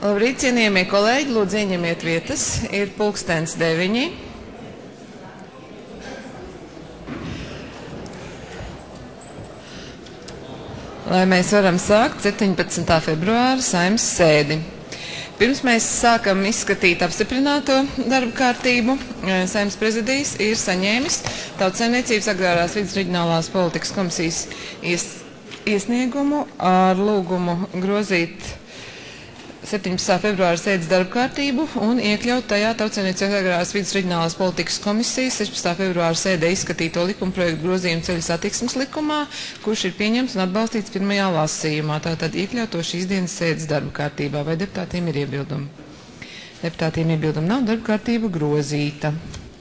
Labrīt, cienījamie kolēģi, lūdzu ieņemiet vietas. Ir pulkstens 9. Lai mēs varam sākt 17. februāra Saeimas sēdi. Pirms mēs sākam izskatīt apstiprināto darba kārtību, Saeimas prezidijs ir saņēmis Tautsaimniecības agrārās vides reģionālās politikas komisijas iesniegumu ar lūgumu grozīt 17. februāra sēdes darba kārtību un iekļaut tajā Tautsaimniecības agrārās vides reģionālās politikas komisijas 16. februāra sēdē izskatīto likumprojektu grozījumu ceļu satiksmes likumā, kurš ir pieņemts un atbalstīts pirmajā lasījumā. Tātad iekļaut to šīs dienas sēdes darba kārtībā. Vai deputātiem ir iebildumi? Deputātiem iebildumi nav, darba kārtība grozīta.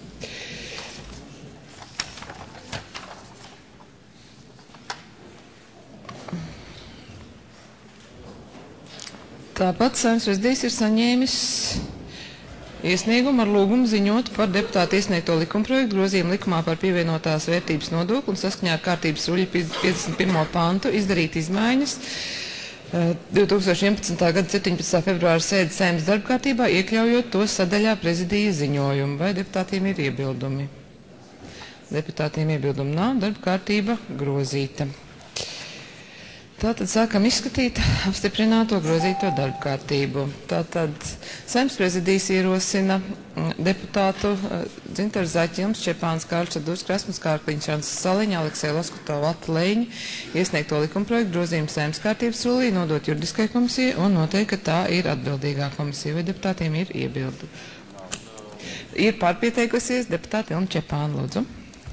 Tāpat Saeimas prezidijs ir saņēmis iesniegumu ar lūgumu ziņot par deputātu iesniegto likumprojektu grozījumu likumā par pievienotās vērtības nodokli un saskaņā ar kārtības ruļļa 51. pantu izdarīt izmaiņas 2011. gada 17. februāra sēdes Saeimas darba kārtībā, iekļaujot to sadaļā prezidija ziņojumu. Vai deputātiem ir iebildumi? Deputātiem iebildumi nav, darba kārtība grozīta. Tātad sākam izskatīt apstiprināto grozīto darba kārtību. Tātad Saeimas prezidijs ierosina deputātu Dzintaru Zaķilnu, Šķepāns Kārļs, Durs Krasmas Kārkliņš, Anses Saliņa, Alekseja Laskutovu, Lata Leņa iesniegto likumprojektu grozījumu Saeimas kārtības rullī, nodot juridiskai komisijai un noteikt, ka tā ir atbildīgā komisija. Vai deputātiem ir iebildi? Ir pārpieteikusies deputāte Ilma Čepāna, lūdzu.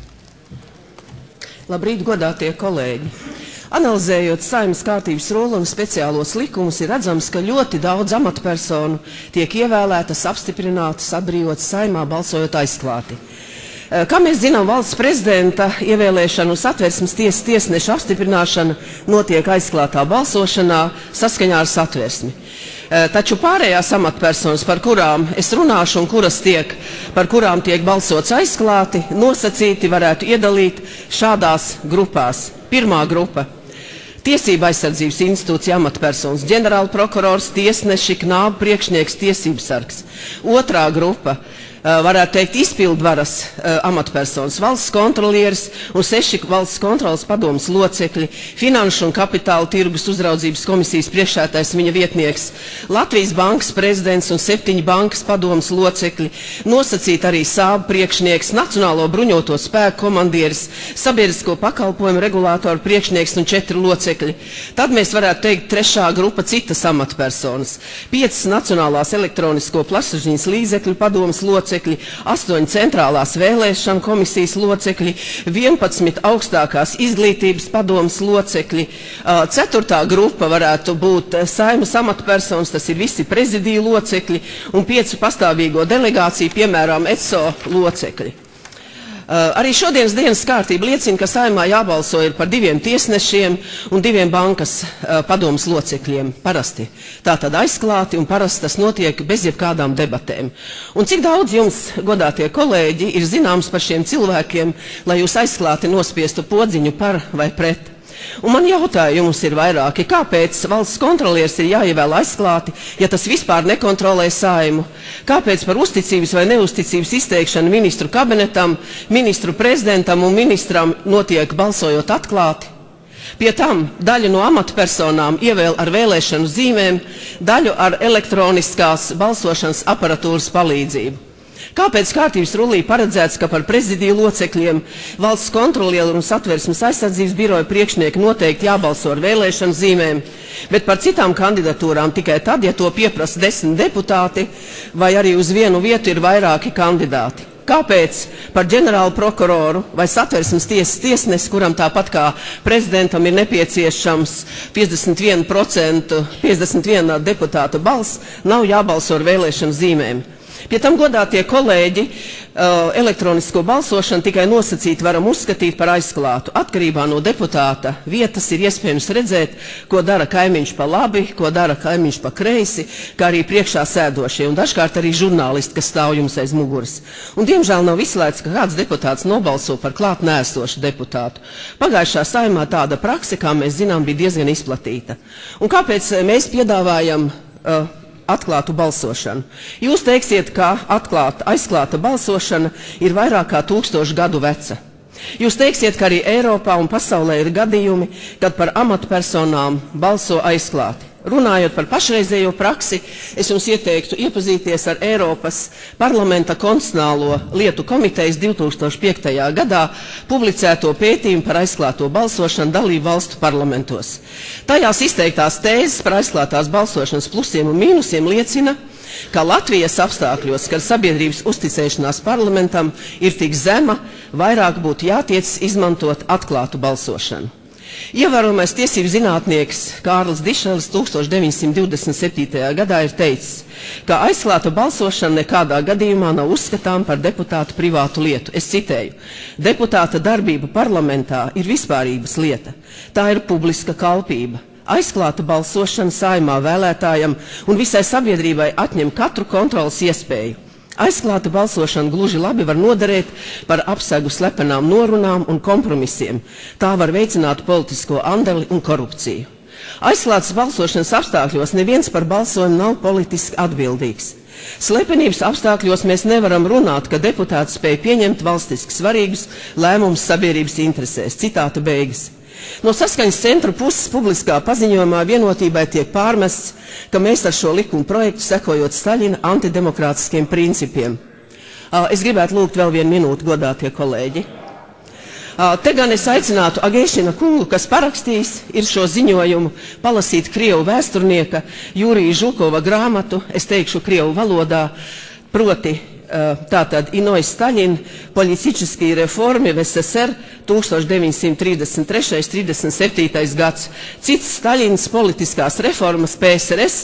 Labrīt, godātie kolēģi! Analizējot Saeimas kārtības rulli un speciālos likumus, ir redzams, ka ļoti daudz amatpersonu tiek ievēlētas, apstiprinātas, atbrīvotas Saeimā, balsojot aizklāti. Kā mēs zinām, valsts prezidenta ievēlēšana un Satversmes tiesas tiesneša apstiprināšana notiek aizklātā balsošanā saskaņā ar Satversmi. Taču pārējās amatpersonas, par kurām es runāšu un par kurām tiek balsots aizklāti, nosacīti varētu iedalīt šādās grupās. Pirmā grupa – Tiesība aizsardzības institūcija amatpersonas, ģenerāla prokurors, tiesneši, knābu priekšnieks, tiesības sargs. Otrā grupa – varētu teikt izpildvaras amatpersonas, valsts kontrolieris un 6 valsts kontrolas padomes locekļi, finanšu un kapitāla tirgus uzraudzības komisijas priekšsēdētājs viņa vietnieks, Latvijas bankas prezidents un 7 bankas padomes locekļi, nosacīt arī SAAB priekšnieks, Nacionālo bruņoto spēku komandieris, sabiedrisko pakalpojumu regulātoru priekšnieks un 4 locekļi. Tad mēs varētu teikt trešā grupa citas amatpersonas, 5 Nacionālās elektronisko plašsaziņas līdzekļu padomes locekļi, 8 centrālās vēlēšanu komisijas locekļi, 11 augstākās izglītības padomes locekļi. 4. grupa varētu būt Saeimas amatpersonas, tas ir visi prezidiju locekļi un 5 pastāvīgo delegāciju, piemēram, ECO locekļi. Arī šodienas dienas kārtība liecina, ka Saeimā jābalso ir par 2 tiesnešiem un 2 bankas padomes locekļiem parasti. Tātad aizklāti un parasti tas notiek bez jebkādām debatēm. Un cik daudz jums, godātie kolēģi, ir zināms par šiem cilvēkiem, lai jūs aizklāti nospiestu podziņu par vai pret? Un man jautājums ir vairāki, kāpēc valsts kontrolieris ir jāievēl aizklāti, ja tas vispār nekontrolē Saeimu? Kāpēc par uzticības vai neuzticības izteikšanu ministru kabinetam, ministru prezidentam un ministram notiek balsojot atklāti? Pie tam daļu no amatpersonām ievēl ar vēlēšanu zīmēm, daļu ar elektroniskās balsošanas aparatūras palīdzību. Kāpēc kārtības rullī paredzēts, ka par prezidiju locekļiem, valsts kontrolieru un Satversmes aizsardzības biroja priekšnieki noteikti jābalso ar vēlēšanu zīmēm, bet par citām kandidatūrām tikai tad, ja to pieprasa 10 deputāti vai arī uz vienu vietu ir vairāki kandidāti? Kāpēc par ģenerālu prokuroru vai Satversmes tiesas tiesnesi, kuram tāpat kā prezidentam ir nepieciešams 51 deputāta balss, nav jābalso ar vēlēšanu zīmēm? Pie tam, godātie kolēģi, elektronisko balsošanu tikai nosacīti varam uzskatīt par aizklātu. Atkarībā no deputāta vietas ir iespējams redzēt, ko dara kaimiņš pa labi, ko dara kaimiņš pa kreisi, kā arī priekšā sēdošie un dažkārt arī žurnālisti, kas stāv jums aiz muguras. Un diemžēl nav izslēgts, ka kāds deputāts nobalso par klāt neesošu deputātu. Pagājušā Saeimā tāda prakse, kā mēs zinām, bija diezgan izplatīta. Un kāpēc mēs piedāvājam atklātu balsošanu. Jūs teiksiet, ka aizklāta balsošana ir vairāk kā 1000 gadu veca. Jūs teiksiet, ka arī Eiropā un pasaulē ir gadījumi, kad par amatpersonām balso aizklāti. Runājot par pašreizējo praksi, es jums ieteiktu iepazīties ar Eiropas parlamenta konstitucionālo lietu komitejas 2005. Gadā publicēto pētījumu par aizklāto balsošanu dalību valstu parlamentos. Tajās izteiktās tēzes par aizklātās balsošanas plusiem un mīnusiem liecina, ka Latvijas apstākļos, kad sabiedrības uzticēšanās parlamentam ir tik zema, vairāk būtu jātiec izmantot atklātu balsošanu. Ievērojamais tiesību zinātnieks Kārlis Dišelis 1927. gadā ir teicis, ka aizklāta balsošana nekādā gadījumā nav uzskatām par deputātu privātu lietu. Es citēju, deputāta darbība parlamentā ir vispārības lieta. Tā ir publiska kalpība. Aizklāta balsošana Saeimā vēlētājam un visai sabiedrībai atņem katru kontrolas iespēju. Aizklāta balsošana gluži labi var noderēt par apsegu slepenām norunām un kompromisiem. Tā var veicināt politisko andeli un korupciju. Aizklātas balsošanas apstākļos neviens par balsojumu nav politiski atbildīgs. Slepenības apstākļos mēs nevaram runāt, ka deputāti spēj pieņemt valstiski svarīgus lēmumus sabiedrības interesēs. Citāta beigas. No Saskaņas centra puses publiskā paziņojumā Vienotībai tiek pārmests, ka mēs ar šo likuma projektu sekojot Staļina antidemokrātiskiem principiem. Es gribētu lūgt vēl 1 minūti, godātie kolēģi. Te gan es aicinātu Agēšina kungu, kas parakstījis ir šo ziņojumu, palasīt krievu vēsturnieka Jurija Žukova grāmatu, es teikšu krievu valodā, proti tātad Inoj Staļin, Političiskie reformi v SSR 1933–37 gads. Cits Staļins politiskās reformas PSRS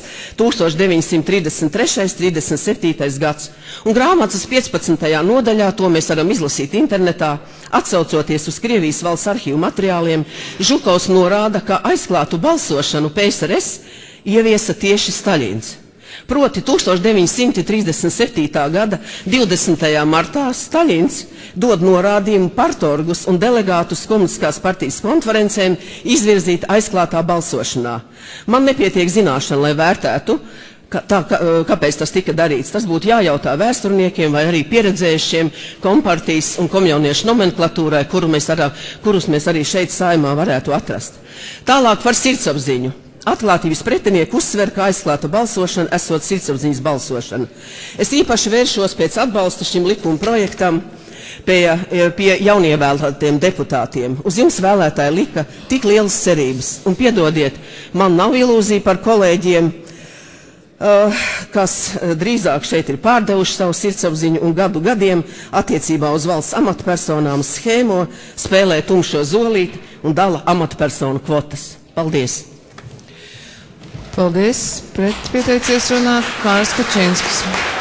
1933–37 gads. Un grāmatas 15. nodaļā, to mēs varam izlasīt internetā, atsaucoties uz Krievijas valsts arhīvu materiāliem, Žukovs norāda, ka aizklātu balsošanu PSRS ieviesa tieši Staļins. Proti 1937. gada 20. martā Staļins dod norādījumu partorgus un delegātus komunistiskās partijas konferencēm izvirzīt aizklātā balsošanā. Man nepietiek zināšana, lai vērtētu, kāpēc tas tika darīts. Tas būtu jājautā vēsturniekiem vai arī pieredzējušiem kompartijas un komjauniešu nomenklatūrai, kurus mēs arī šeit Saeimā varētu atrast. Tālāk par sirdsapziņu. Atklātības pretinieki uzsver, ka aizklāta balsošana esot sirdsapziņas balsošana. Es īpaši vēršos pēc atbalsta šim likuma projektam pie jaunievēlētiem deputātiem. Uz jums vēlētāji lika tik lielas cerības. Un piedodiet, man nav ilūzija par kolēģiem, kas drīzāk šeit ir pārdevuši savu sirdsapziņu un gadu gadiem attiecībā uz valsts amatpersonām schēmo, spēlē tumšo zolīti un dala amatpersonu kvotas. Paldies! Paldies. Pret pieteicies runāt Kārs Kačinskis.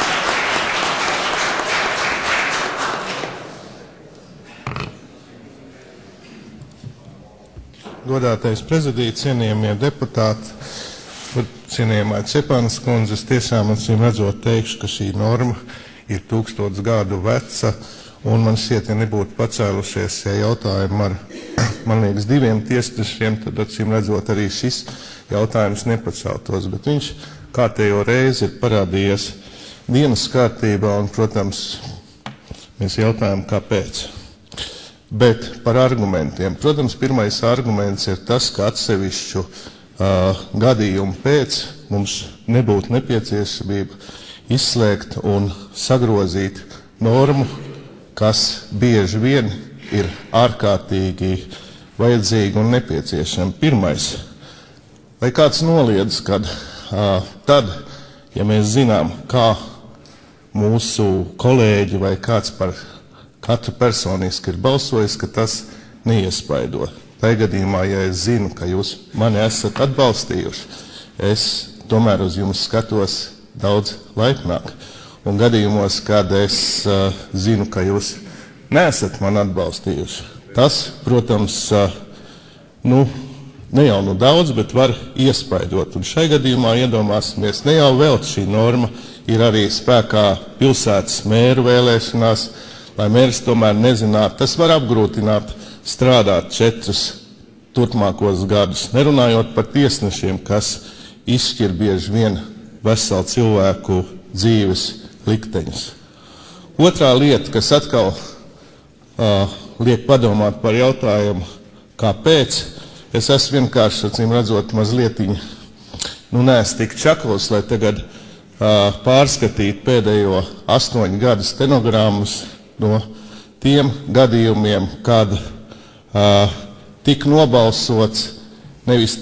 Godātais prezidija, cienījamie deputāti, cienījamā Čepanas kundze, es tiešām acīm redzot teikšu, ka šī norma ir 1000 gadu veca, un man šķiet, ja nebūtu pacēlušies šie jautājumi ar, man liekas, 2 tiesnešiem, tad acīm redzot arī šis jautājums nepaceltos, bet viņš kārtējo reizi ir parādījies dienas kārtībā, un, protams, mēs jautājam, kāpēc. Bet par argumentiem. Protams, pirmais arguments ir tas, ka atsevišķu gadījumu pēc mums nebūtu nepieciešamība izslēgt un sagrozīt normu, kas bieži vien ir ārkārtīgi vajadzīga un nepieciešama. Pirmais. Vai kāds noliedz, kad tad, ja mēs zinām, kā mūsu kolēģi vai kāds par katru personiski ir balsojis, ka tas neiespaido. Tā gadījumā, ja es zinu, ka jūs mani esat atbalstījuši, es tomēr uz jums skatos daudz laipnāk. Un gadījumos, kad es zinu, ka jūs neesat mani atbalstījuši, tas, protams, ne jau nu daudz, bet var iespaidot. Un šai gadījumā iedomāsimies, ne jau vēl šī norma ir arī spēkā pilsētas mēru vēlēšanās, lai mērs tomēr nezinātu. Tas var apgrūtināt strādāt 4 turpmākos gadus, nerunājot par tiesnešiem, kas izšķir bieži vien veselu cilvēku dzīves likteņus. Otrā lieta, kas atkal liek padomāt par jautājumu, kāpēc, es esmu vienkārši, acīm redzot, mazlietiņi, neesmu tik čakls, lai tagad pārskatītu pēdējo 8 gadu stenogrammas no tiem gadījumiem, kad tika nobalsots nevis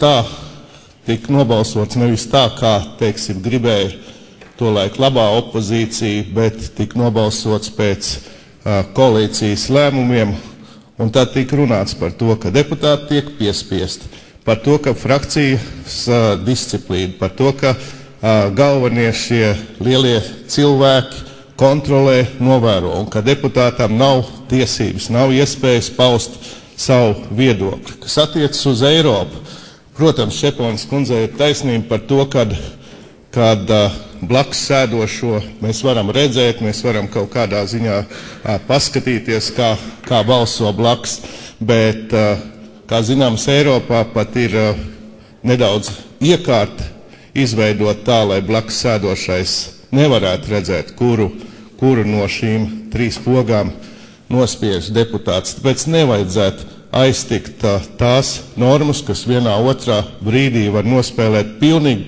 tā, kā, teiksim, gribēja tolaik labā opozīcija, bet tika nobalsots pēc koalīcijas lēmumiem, un tad tika runāts par to, ka deputāti tiek piespiesti, par to, ka frakcijas disciplīna, par to, ka galvenie šie lielie cilvēki kontrolē, novēro, un ka deputātam nav tiesības, nav iespējas paust savu viedokli. Kas attiecas uz Eiropu, protams, Šeponas kundzei ir taisnība par to, kad blakus sēdošo mēs varam redzēt, mēs varam kaut kādā ziņā paskatīties, kā balso blakus, bet, kā zināms, Eiropā pat ir nedaudz iekārta izveidot tā, lai blakus sēdošais nevarētu redzēt, kuru no šīm 3 pogām nospiež deputāts. Tāpēc nevajadzētu aiztikt tās normas, kas vienā otrā brīdī var nospēlēt pilnīgi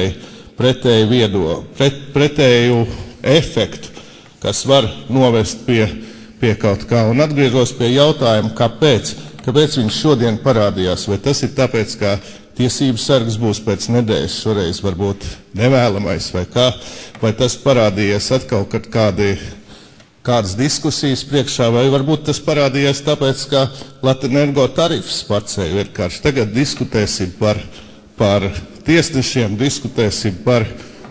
pretēju efektu, kas var novest pie kaut kā. Un atgriežos pie jautājuma, kāpēc viņš šodien parādījās, vai tas ir tāpēc, ka tiesības sargs būs pēc nedēļas, šoreiz varbūt nevēlamais, vai tas parādījies atkal, kad kādas diskusijas priekšā, vai varbūt tas parādījās tāpēc, ka Latvenergo tarifs pacēja vienkārši. Tagad diskutēsim par tiesnešiem, diskutēsim par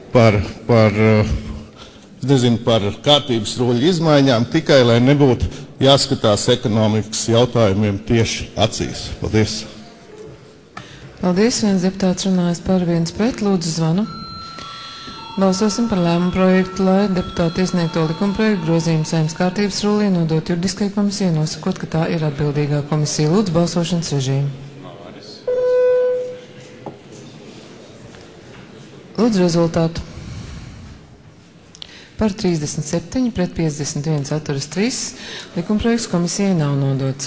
kārtības ruļu izmaiņām, tikai lai nebūtu jāskatās ekonomikas jautājumiem tieši acīs. Paldies! Paldies, viens deputāts runājas par, viens pret, lūdzu zvanu. Balsosim par lēmumu projektu, lai deputāti iesniegto likumprojektu grozījumu Saeimas kārtības rullī nodot juridiskai komisijai, nosakot, ka tā ir atbildīgā komisija. Lūdzu balsošanas režīmu. Lūdzu rezultātu. Par 37, pret 51 atturas 3, likumprojekts komisijai nav nodots.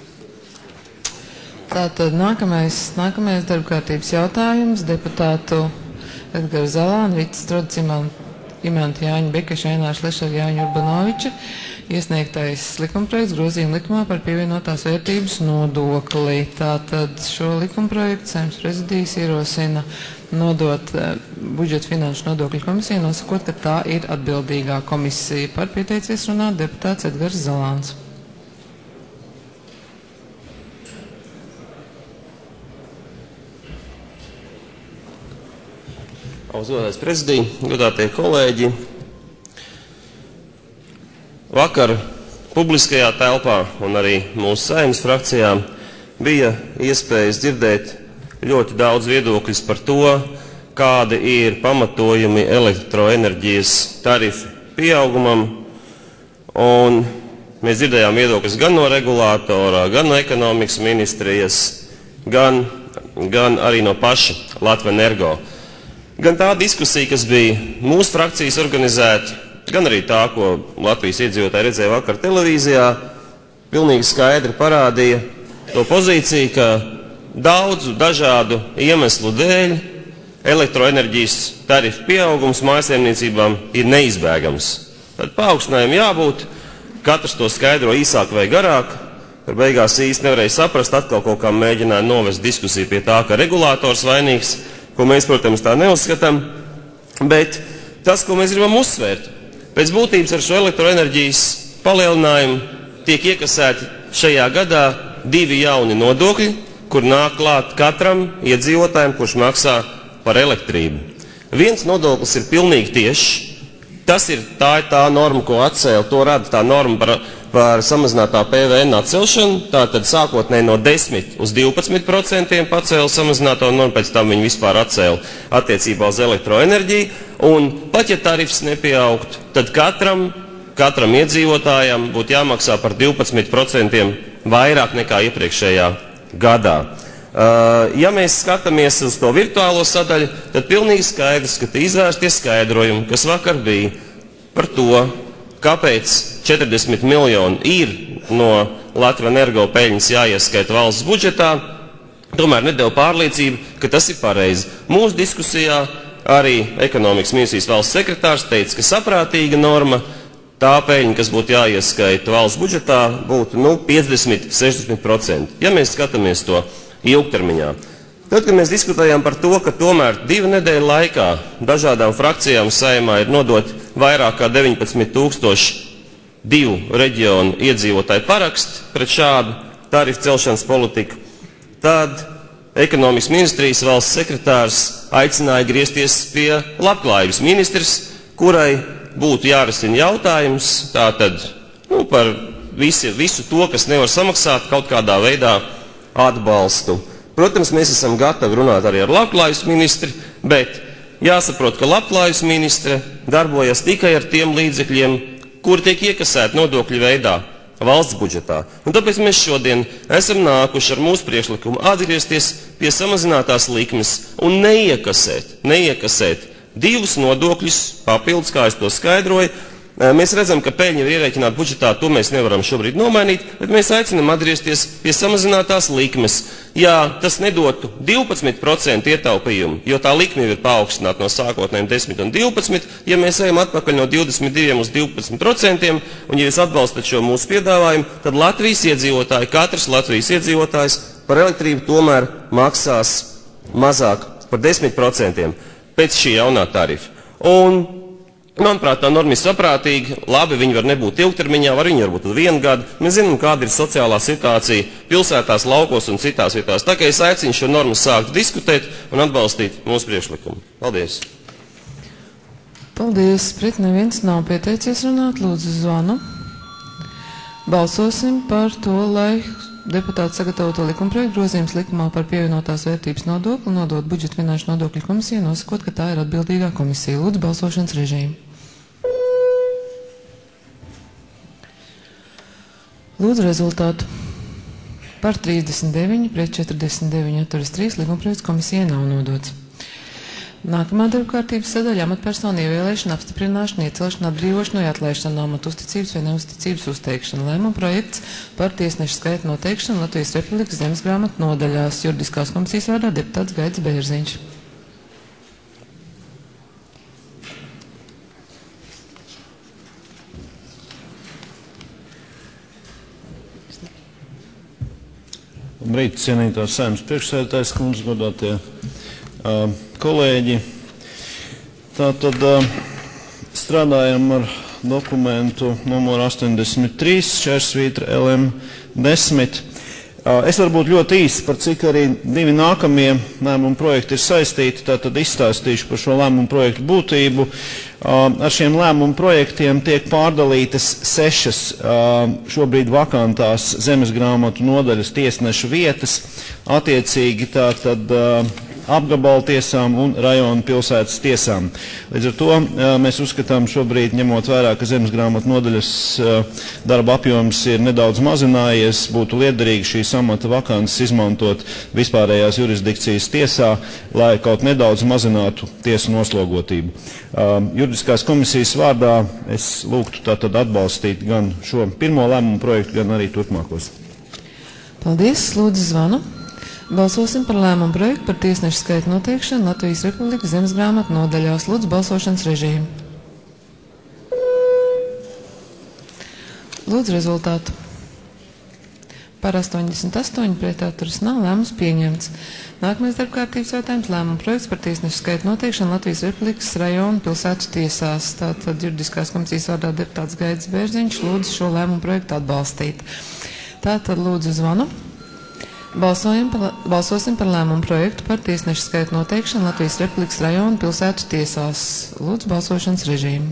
Tātad nākamais darba kārtības jautājums deputātu Edgara Zalāna, Rītas Strodas, Imanta Jāņa Bekeša, Aināša Lešara, Jāņa Urbanoviča iesniegtais likumprojekts grozījuma likumā par pievienotās vērtības nodokli. Tātad šo likumprojektu Saeimas prezidijas ierosina nodot budžeta finanšu nodokļu komisiju, nosakot, ka tā ir atbildīgā komisija. Par pieteicies runāt deputāts Edgars Zalāns. Godātais prezidija, godātie kolēģi, vakar publiskajā telpā un arī mūsu Saeimas frakcijā bija iespējas dzirdēt ļoti daudz viedokļus par to, kādi ir pamatojumi elektroenerģijas tarifu pieaugumam, un mēs dzirdējām viedokļus gan no regulātora, gan no ekonomikas ministrijas, gan arī no paša Latvenergo. Gan tā diskusija, kas bija mūsu frakcijas organizēta, gan arī tā, ko Latvijas iedzīvotāji redzēja vakar televīzijā, pilnīgi skaidri parādīja to pozīciju, ka daudzu dažādu iemeslu dēļ elektroenerģijas tarifu pieaugums mājsaimniecībām ir neizbēgams. Tad paaugstinājumam jābūt, katrs to skaidro īsāk vai garāk, par beigās īsti nevarēja saprast, atkal kaut kā mēģināja novest diskusiju pie tā, ka regulātors vainīgs, ko mēs, protams, tā neuzskatām, bet tas, ko mēs gribam uzsvērt, pēc būtības ar šo elektroenerģijas palielinājumu tiek iekasēti šajā gadā 2 jauni nodokļi, kur nāk klāt katram iedzīvotājiem, kurš maksā par elektrību. Viens nodoklis ir pilnīgi tiešs, tā ir tā norma, ko atcēla, to rada tā norma par samazinātā PVN atcelšanu, tātad sākotnēji no 10 uz 12% pacēla samazināto normu, pēc tam viņi vispār atcēla attiecībā uz elektroenerģiju, un pat ja tarifs nepieaugtu, tad katram iedzīvotājam būtu jāmaksā par 12% vairāk nekā iepriekšējā gadā. Ja mēs skatāmies uz to virtuālo sadaļu, tad pilnīgi skaidrs, ka izvērstie skaidrojumi, kas vakar bija par to, kāpēc 40 miljoni ir no Latvenergo peļņas jāieskaita valsts budžetā, tomēr nedēļa pārliecība, ka tas ir pareizi. Mūsu diskusijā arī ekonomikas ministrijas valsts sekretārs teica, ka saprātīga norma tā peļņa, kas būtu jāieskaita valsts budžetā, būtu 50–60%. Ja mēs skatāmies to ilgtermiņā. Tad, kad mēs diskutējām par to, ka tomēr 2 nedēļu laikā dažādām frakcijām Saeimā ir nodot vairāk kā 19,000 2 reģionu iedzīvotāju paraksti pret šādu tarifu celšanas politiku, tad ekonomikas ministrijas valsts sekretārs aicināja griezties pie labklājības ministrs, kurai būtu jārisina jautājums tātad par visu to, kas nevar samaksāt kaut kādā veidā atbalstu. Protams, mēs esam gatavi runāt arī ar labklājības ministri, bet jāsaprot, ka labklājības ministre darbojas tikai ar tiem līdzekļiem, kuri tiek iekasēti nodokļu veidā valsts budžetā. Un tāpēc mēs šodien esam nākuši ar mūsu priekšlikumu atgriezties pie samazinātās likmes un neiekasēt 2 nodokļus papildus, kā es to skaidroju. Mēs redzam, ka peļņa ir ierēķināta budžetā, to mēs nevaram šobrīd nomainīt, bet mēs aicinām atgriezties pie samazinātās likmes. Jā, tas nedotu 12% ietaupījumu, jo tā likme ir paaugstināta no sākotnējiem 10 un 12, ja mēs ejam atpakaļ no 22 uz 12%, un ja jūs atbalstat šo mūsu piedāvājumu, tad Latvijas iedzīvotāji, katrs Latvijas iedzīvotājs par elektrību tomēr maksās mazāk par 10% pēc šī jaunā tarifa. Un manuprāt, tā norma ir saprātīga, labi, viņi var nebūt ilgtermiņā, viņi var būt uz 1 gadu. Mēs zinām, kāda ir sociālā situācija pilsētās, laukos un citās vietās. Tā kā es aicinu šo normu sākt diskutēt un atbalstīt mūsu priekšlikumu. Paldies! Paldies! Pret neviens nav pieteicies runāt, lūdzu zvanu. Balsosim par to, lai deputāti sagatavoto likumprojektu grozījums likumā par pievienotās vērtības nodokli nodot budžeta finanšu nodokļu komisijai, nosakot, ka tā ir atbildīgā komisija. Lūdzu, balsošanas režīmu. Lūdzu rezultātu. Par 39, pret 49 atturas 3 likumprojekts komisijai nav nodots. Nākamā darbkārtības sadaļa amatpersonu ievēlēšana, apstiprināšana, iecelšana, atbrīvošana vai atlaišana no amata uzticības vai neuzticības uzteikšana. Lēmuma projekts par tiesnešu skaitu noteikšanu Latvijas Republikas zemesgrāmatu nodaļās. Juridiskās komisijas vārdā deputāts Gaits Bērziņš. Labrīt, cienītās Saeimas priekšsēdētājas kundze, godātie kolēģi. Tātad strādājam ar dokumentu numuru 83/LM10. Es varu būt ļoti īsi, par cik arī 2 nākamie lēmumu projekti ir saistīti, tātad izstāstīšu par šo lēmumu projektu būtību. Ar šiem lēmumu projektiem tiek pārdalītas 6 šobrīd vakantās zemesgrāmatu nodaļas tiesnešu vietas, attiecīgi tātad apgabaltiesām un rajonu pilsētas tiesām. Līdz ar to mēs uzskatām šobrīd, ņemot vērā, ka zemesgrāmatu nodaļas darba apjoms ir nedaudz mazinājies, būtu liederīgi šīs amata vakances izmantot vispārējās jurisdikcijas tiesā, lai kaut nedaudz mazinātu tiesu noslogotību. Juridiskās komisijas vārdā es lūgtu tātad atbalstīt gan šo pirmo lēmumu projektu, gan arī turpmākos. Paldies, lūdzu zvanu. Balsosim par lēmumu projektu par tiesnešu skaitu noteikšanu Latvijas Republikas zemesgrāmatu nodaļās. Lūdzu, balsošanas režīmu. Lūdzu, rezultātu. Par 88 pret atturas nav, lēmums pieņemts. Nākamais darbkārtības jautājums - lēmumu projekts par tiesnešu skaitu noteikšanu Latvijas Republikas rajonu pilsētu tiesās. Tātad juridiskās komisijas vārdā deputāts Gaits Bērziņš lūdzu šo lēmumu projektu atbalstīt. Tātad lūdzu zvanu. Balsosim par lēmumu projektu par tiesnešu skaitu noteikšanu Latvijas Republikas rajonu pilsētu tiesās. Lūdzu, balsošanas režīmu.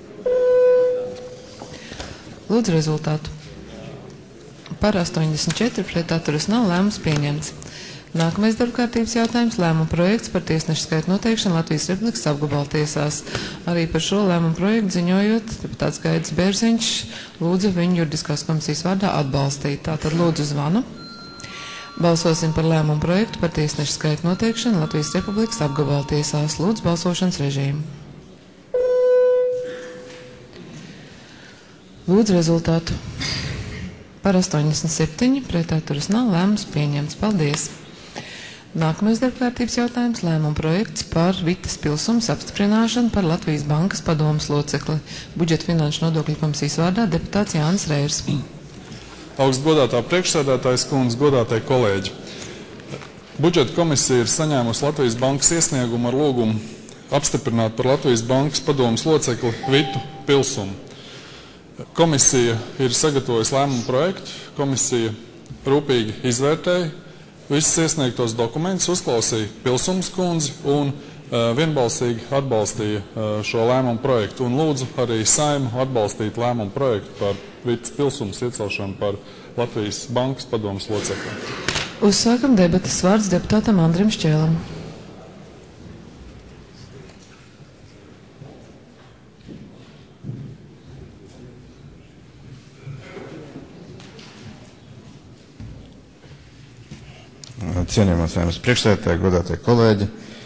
Lūdzu, rezultātu. Par 84 pret atturas nav, lēmums pieņemts. Nākamais darbkārtības jautājums - lēmumu projekts par tiesnešu skaitu noteikšanu Latvijas Republikas apgabaltiesās. Arī par šo lēmumu projektu ziņojot deputāts Gaits Bērziņš lūdzu viņu juridiskās komisijas vārdā atbalstīt. Tātad lūdzu zvanu. Balsosim par lēmumu projektu par tiesnešu skaitu noteikšanu Latvijas Republikas apgabaltiesās. Lūdzu, balsošanas režīmu. Lūdzu rezultātu. Par 87, pret atturas nav, lēmums pieņemts. Paldies! Nākamais darbkārtības jautājums - lēmuma projekts par Vitas pilsums apstiprināšanu par Latvijas Bankas padomes locekli. Budžeta finanšu nodokļu komisijas vārdā deputāts Jānis Reirs. Augstgodātā priekšsēdētājas kundze, godātie kolēģi. Budžeta komisija ir saņēmusi Latvijas Bankas iesniegumu ar lūgumu apstiprināt par Latvijas Bankas padomes locekli Vitu pilsumu. Komisija ir sagatavojusi lēmumu projektu, komisija rūpīgi izvērtēja visus iesniegtos dokumentus, uzklausīja Pilsums kundzi un vienbalsīgi atbalstīja šo lēmumu projektu un lūdzu arī Saimu atbalstīt lēmumu projektu par Vitas pilsums iecelšanu par Latvijas Bankas padomes locekli. Uzsākam debatas, vārds deputātam Andrim Šķēlam. Cienījamās Saeimas priekšsēdētāji, godātie kolēģi.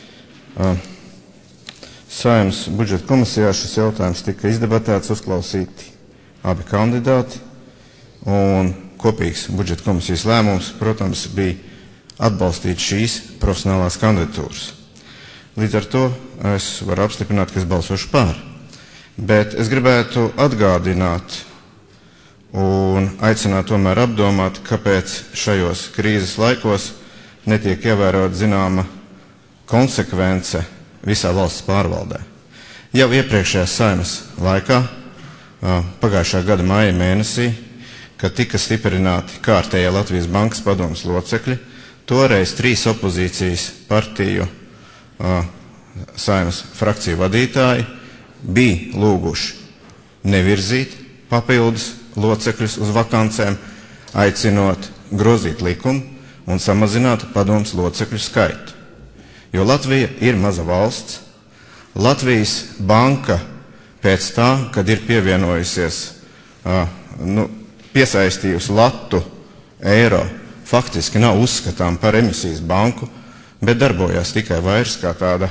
Saeimas budžeta komisijā šis jautājums tika izdebatēts, uzklausīti abi kandidāti, un kopīgs budžeta komisijas lēmums, protams, bija atbalstīt šīs profesionālās kandidatūras. Līdz ar to es varu apstiprināt, ka es balsošu pār. Bet es gribētu atgādināt un aicināt tomēr apdomāt, kāpēc šajos krīzes laikos netiek ievērot zināma konsekvence visā valsts pārvaldē. Jau iepriekšējās Saeimas laikā, pagājušā gada maija mēnesī, kad tika stiprināti kārtējie Latvijas Bankas padomes locekļi, toreiz 3 opozīcijas partiju Saeimas frakciju vadītāji bija lūguši nevirzīt papildus locekļus uz vakancēm, aicinot grozīt likumu un samazināt padomes locekļu skaitu. Jo Latvija ir maza valsts. Latvijas banka pēc tā, kad ir pievienojusies, piesaistījusi latu eiro, faktiski nav uzskatām par emisijas banku, bet darbojās tikai vairs kā tāda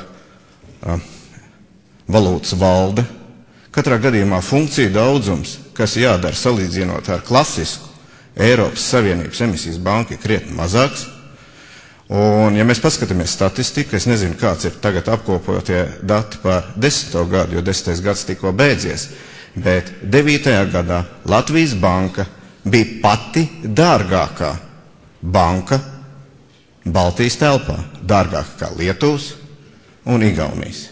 valūtas valde. Katrā gadījumā funkciju daudzums, kas jādara salīdzinot ar klasisku Eiropas Savienības emisijas banka, ir krietni mazāks. Un, ja mēs paskatāmies statistiku, es nezinu, kāds ir tagad apkopotie dati par 10. gadu, jo 10. gads tikko beidzies, bet 9. gadā Latvijas banka bija pati dārgākā banka Baltijas telpā, dārgāka kā Lietuvas un Igaunijas.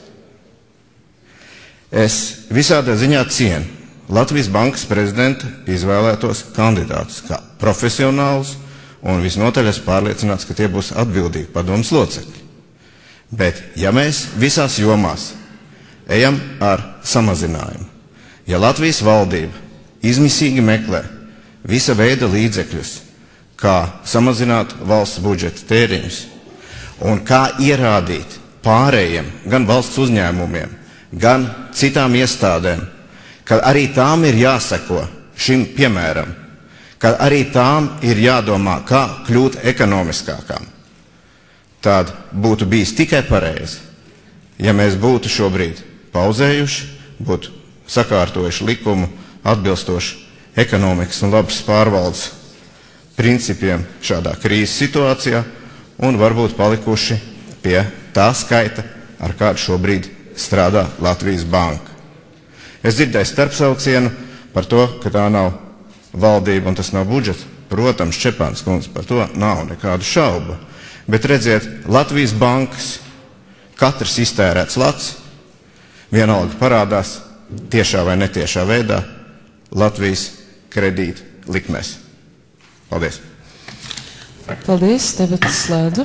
Es visādā ziņā cienu Latvijas Bankas prezidenta izvēlētos kandidātus kā profesionālus, un visnotaļ es pārliecināts, ka tie būs atbildīgi padomes locekļi. Bet, ja mēs visās jomās ejam ar samazinājumu, ja Latvijas valdība izmisīgi meklē visa veida līdzekļus, kā samazināt valsts budžeta tēriņus, un kā ierādīt pārējiem, gan valsts uzņēmumiem, gan citām iestādēm, ka arī tām ir jāseko šim piemēram, ka arī tām ir jādomā, kā kļūt ekonomiskākām, tad būtu bijis tikai pareizi, ja mēs būtu šobrīd pauzējuši, būtu sakārtojuši likumu atbilstoši ekonomikas un labas pārvaldes principiem šādā krīzes situācijā un varbūt palikuši pie tā skaita, ar kādu šobrīd strādā Latvijas banka. Es dzirdēju starpsaucienu par to, ka tā nav valdība un tas nav budžets. Protams, Čepāns kundze, par to nav nekādu šaubu. Bet redziet, Latvijas bankas katrs iztērēts lats vienalga parādās tiešā vai netiešā veidā Latvijas kredīta likmēs. Paldies! Paldies, debatas slēdzu.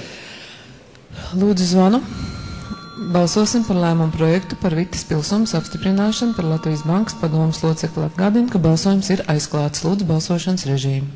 Lūdzu zvanu. Balsosim par lēmumu projektu par Vitas pilsums apstiprināšanu par Latvijas Bankas padomes locekli. Atgādinu, ka balsojums ir aizklāts. Lūdzu balsošanas režīmu.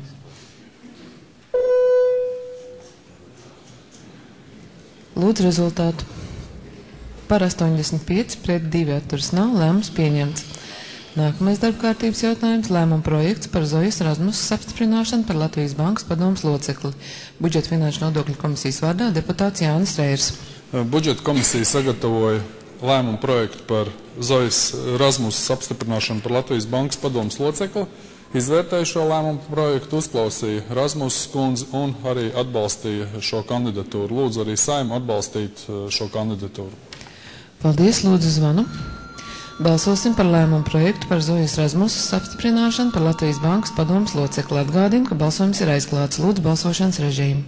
Lūdzu rezultātu. Par 85, pret 2 atturas nav, lēmums pieņemts. Nākamais darbkārtības jautājums - lēmuma projekts par Zojas Razmusas apstiprināšanu par Latvijas Bankas padomes locekli. Budžeta finanšu nodokļu komisijas vārdā deputāts Jānis Reirs. Budžeta komisija sagatavoja lēmumu projektu par Zojas Razmusas apstiprināšanu par Latvijas Bankas padomes locekli. Izvērtēja šo lēmumu projektu, uzklausīja Razmusas kundzi un arī atbalstīja šo kandidatūru. Lūdzu arī Saeimu atbalstīt šo kandidatūru. Paldies, lūdzu zvanu. Balsosim par lēmumu projektu par Zojas Razmusas apstiprināšanu par Latvijas Bankas padomes locekli. Atgādinu, ka balsojums ir aizklāts. Lūdzu balsošanas režīmu.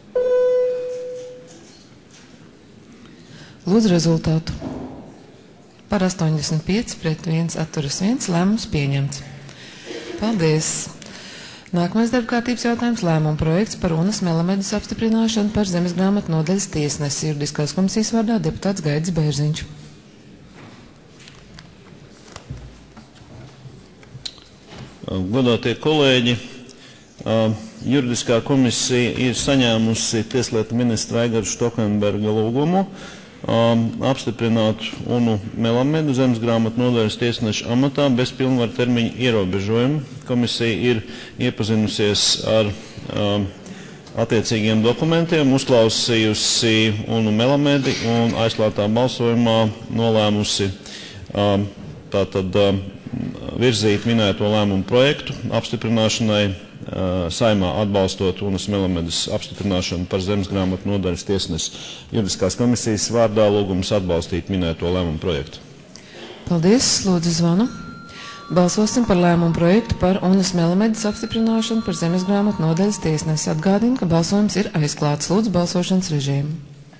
Lūdzu rezultātu. Par 85 pret 1 atturas 1 lēmums pieņemts. Paldies! Nākamais darbkārtības jautājums - lēmuma projekts par Unas Melamedus apstiprināšanu par zemes grāmatu nodaļas tiesnesi. Juridiskās komisijas vārdā deputāts Gaidis Bērziņš. Godātie kolēģi, juridiskā komisija ir saņēmusi Tieslietu ministra Aigara Štokenberga lūgumu apstiprināt Unu Melamedu zemes grāmatu nodaļas tiesneša amatā bez pilnvaru termiņa ierobežojumu. Komisija ir iepazinusies ar attiecīgiem dokumentiem, uzklausījusi Unu Melamedi un aizklātā balsojumā nolēmusi tātad virzīt minēto lēmumu projektu apstiprināšanai, Saeimā atbalstot Unas Melamedas apstiprināšanu par zemes grāmatu nodaļas tiesnesi. Juridiskās komisijas vārdā lūgums atbalstīt minēto lēmumu projektu. Paldies, lūdzu zvanu. Balsosim par lēmumu projektu par Unas Melamedas apstiprināšanu par zemes grāmatu nodaļas tiesnesi. Atgādinu, ka balsojums ir aizklāts. Lūdzu balsošanas režīmu.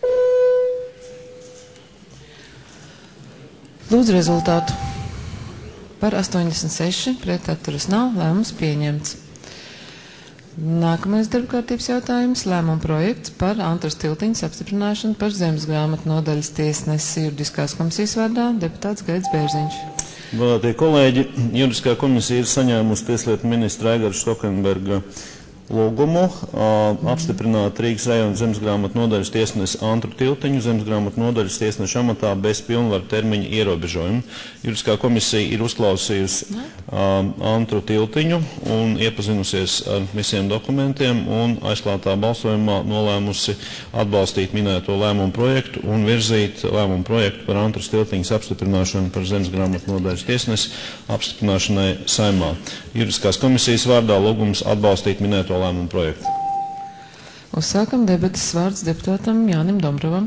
Lūdzu rezultātu. Par 86 pret atturas nav, lēmums pieņemts. Nākamais darbkārtības jautājums - lēmuma projekts par Antras Tiltiņas apstiprināšanu par zemes grāmatu nodaļas tiesnesi. Juridiskās komisijas vārdā deputāts Gaidis Bērziņš. Godātie kolēģi, juridiskā komisija ir saņēmusi Tieslietu ministra Aigara Štokenberga lūgumu apstiprināt Rīgas rajona zemes grāmatu nodaļas tiesnesi Antru Tiltiņu zemes grāmatu nodaļas tiesneša amatā bez pilnvaru termiņa ierobežojumu. Juridiskā komisija ir uzklausījusi Antru Tiltiņu un iepazinusies ar visiem dokumentiem un aizklātā balsojumā nolēmusi atbalstīt minēto lēmumu projektu un virzīt lēmumu projektu par Antras Tiltiņas apstiprināšanu par zemes grāmatu nodaļas tiesnesi apstiprināšanai Saeimā. Juridiskās komisijas vārdā lūgums atbalstīt minēto lēmumu projektu. Uzsākam debatas, vārds deputātam Jānim Dombrovam.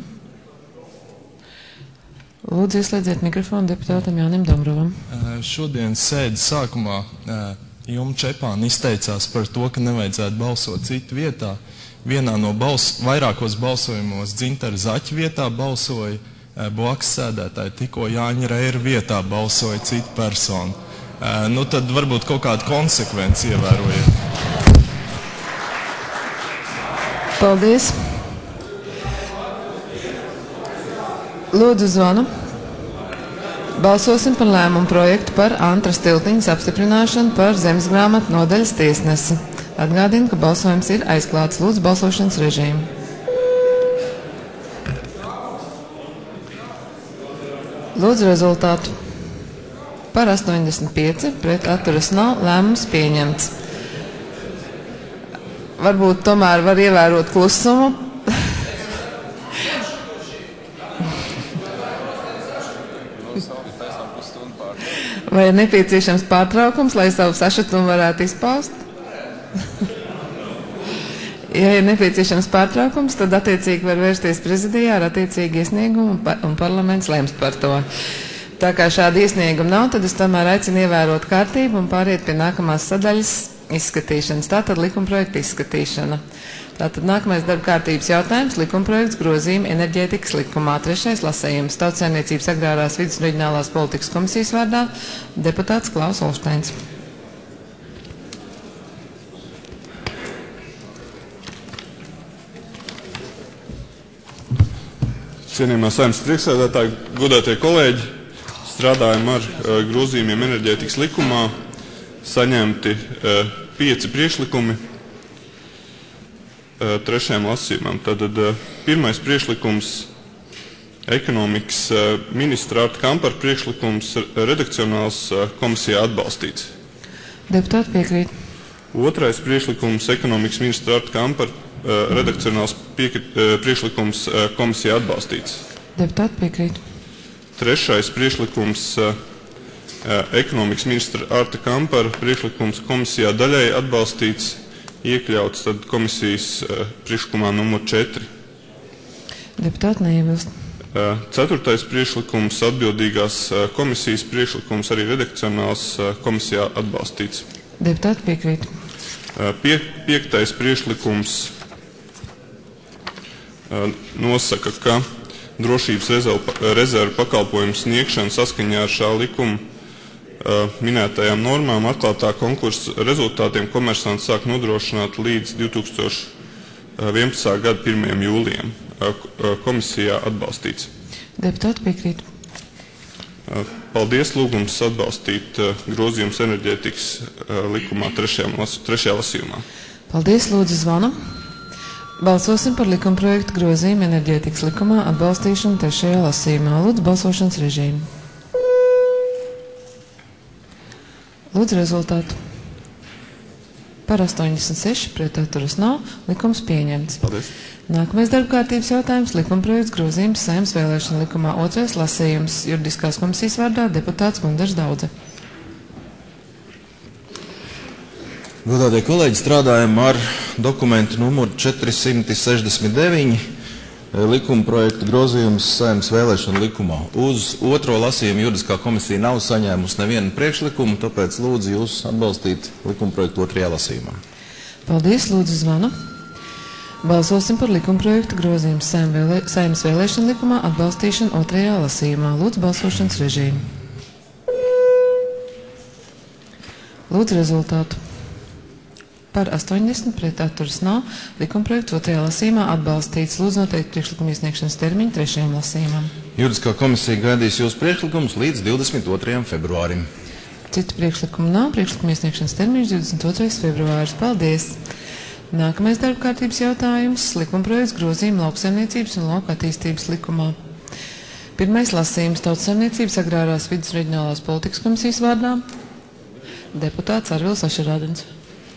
Lūdzu, ieslēdziet mikrofonu deputātam Jānim Dombrovam. Šodien sēdes sākumā Juma Čepāna izteicās par to, ka nevajadzētu balsot citu vietā. Vienā no vairākos balsojumos Dzintara Zaķa vietā balsoja blakus sēdētāji, tikko Jāņa Reira vietā balsoja citu personu. Nu tad varbūt kaut kādu konsekvenci ievērojiet. Paldies. Lūdzu zvanu. Balsosim par lēmumu projektu par Antras Tiltiņas apstiprināšanu par zemes grāmatu nodaļas tiesnesi. Atgādinu, ka balsojums ir aizklāts. Lūdzu balsošanas režīmu. Lūdzu rezultātu. Par 85 pret atturas nav, lēmums pieņemts. Varbūt tomēr var ievērot klusumu. Vai ir nepieciešams pārtraukums, lai savu sašutumu varētu izpaust? Ja ir nepieciešams pārtraukums, tad attiecīgi var vērsties prezidijā ar attiecīgi iesniegumu un parlaments lems par to. Tā kā šāda iesnieguma nav, tad es tomēr aicinu ievērot kārtību un pāriet pie nākamās sadaļas izskatīšanas. Tātad likumprojekta izskatīšana. Tātad nākamais darba kārtības jautājums - likumprojekts grozījumi enerģētikas likumā. 3. lasējums - Tautsaimniecības agrārās vides un reģionālās politikas komisijas vārdā deputāts Klaus Olšteins. Cienījamā Saeimas priekšsēdētāji, godātie kolēģi, strādājam ar grozījumiem enerģētikas likumā, saņemti 5 priekšlikumi 3. lasījumam. Tātad pirmais priekšlikums Ekonomikas ministra Arta Kampara priekšlikums redakcionāls komisijā atbalstīts. Deputāti piekrīt. Otrais priekšlikums ekonomikas ministra Arta Kampara redakcionāls priekšlikums komisijā atbalstīts. Deputāti piekrīt. Trešais priekšlikums ekonomikas ministra Arta Kampara priekšlikums komisijā daļai atbalstīts, iekļauts tad komisijas priekšlikumā numur 4. Deputāti neiebilst. Ceturtais priekšlikums atbildīgās komisijas priekšlikums arī redakcionāls komisijā atbalstīts. Deputāti piekrīt. Piektais priekšlikums nosaka, ka drošības rezervu pakalpojumu sniegšana saskaņā ar šā likuma minētajām normām atklātā konkursa rezultātiem komersants sāk nodrošināt līdz 2011. gada 1. jūlijam. Komisijā atbalstīts. Deputāti piekrīt. Paldies, lūgums atbalstīt grozījums enerģētikas likumā trešajā lasījumā. Paldies, lūdzu zvanu. Balsosim par likumprojektu grozījumu enerģētikas likumā atbalstīšanu trešajā lasījumā. Lūdzu balsošanas režīmu. Lūdzu rezultātu. Par 86, pret atturas nav, likums pieņemts. Paldies. Nākamais darbkārtības jautājums - likumprojekts grozījums Saeimas vēlēšanu likumā. Otrais lasījums - juridiskās komisijas vārdā deputāts Gundars Daudze. Godātie kolēģi, strādājam ar dokumentu numuru 469, likumprojekta grozījums Saeimas vēlēšanu likumā. Uz otro lasījumu juridiskā komisija nav saņēmusi nevienu priekšlikumu, tāpēc lūdzu jūs atbalstīt likumprojektu otrajā lasījumā. Paldies, lūdzu zvanu. Balsosim par likumprojektu grozījumu Saeimas vēlēšanu likumā atbalstīšanu otrajā lasījumā. Lūdzu balsošanas režīmu. Lūdzu rezultātu. Par 80, pret atturas nav, likumprojekts otrajā lasījumā atbalstīts. Lūdzu noteikt priekšlikumu iesniegšanas termiņu trešajam lasījumam. Juridiskā komisija gaidīs jūsu priekšlikumus līdz 22. februārim. Citu priekšlikumu nav, priekšlikumu iesniegšanas termiņš 22. februāris. Paldies! Nākamais darbkārtības jautājums - likumprojekts grozījuma lauksaimniecības un lauka attīstības likumā. Pirmais lasījums - Tautsaimniecības agrārās vides reģionālās politikas komisijas vārdā deputāts Arvils Ašerādens.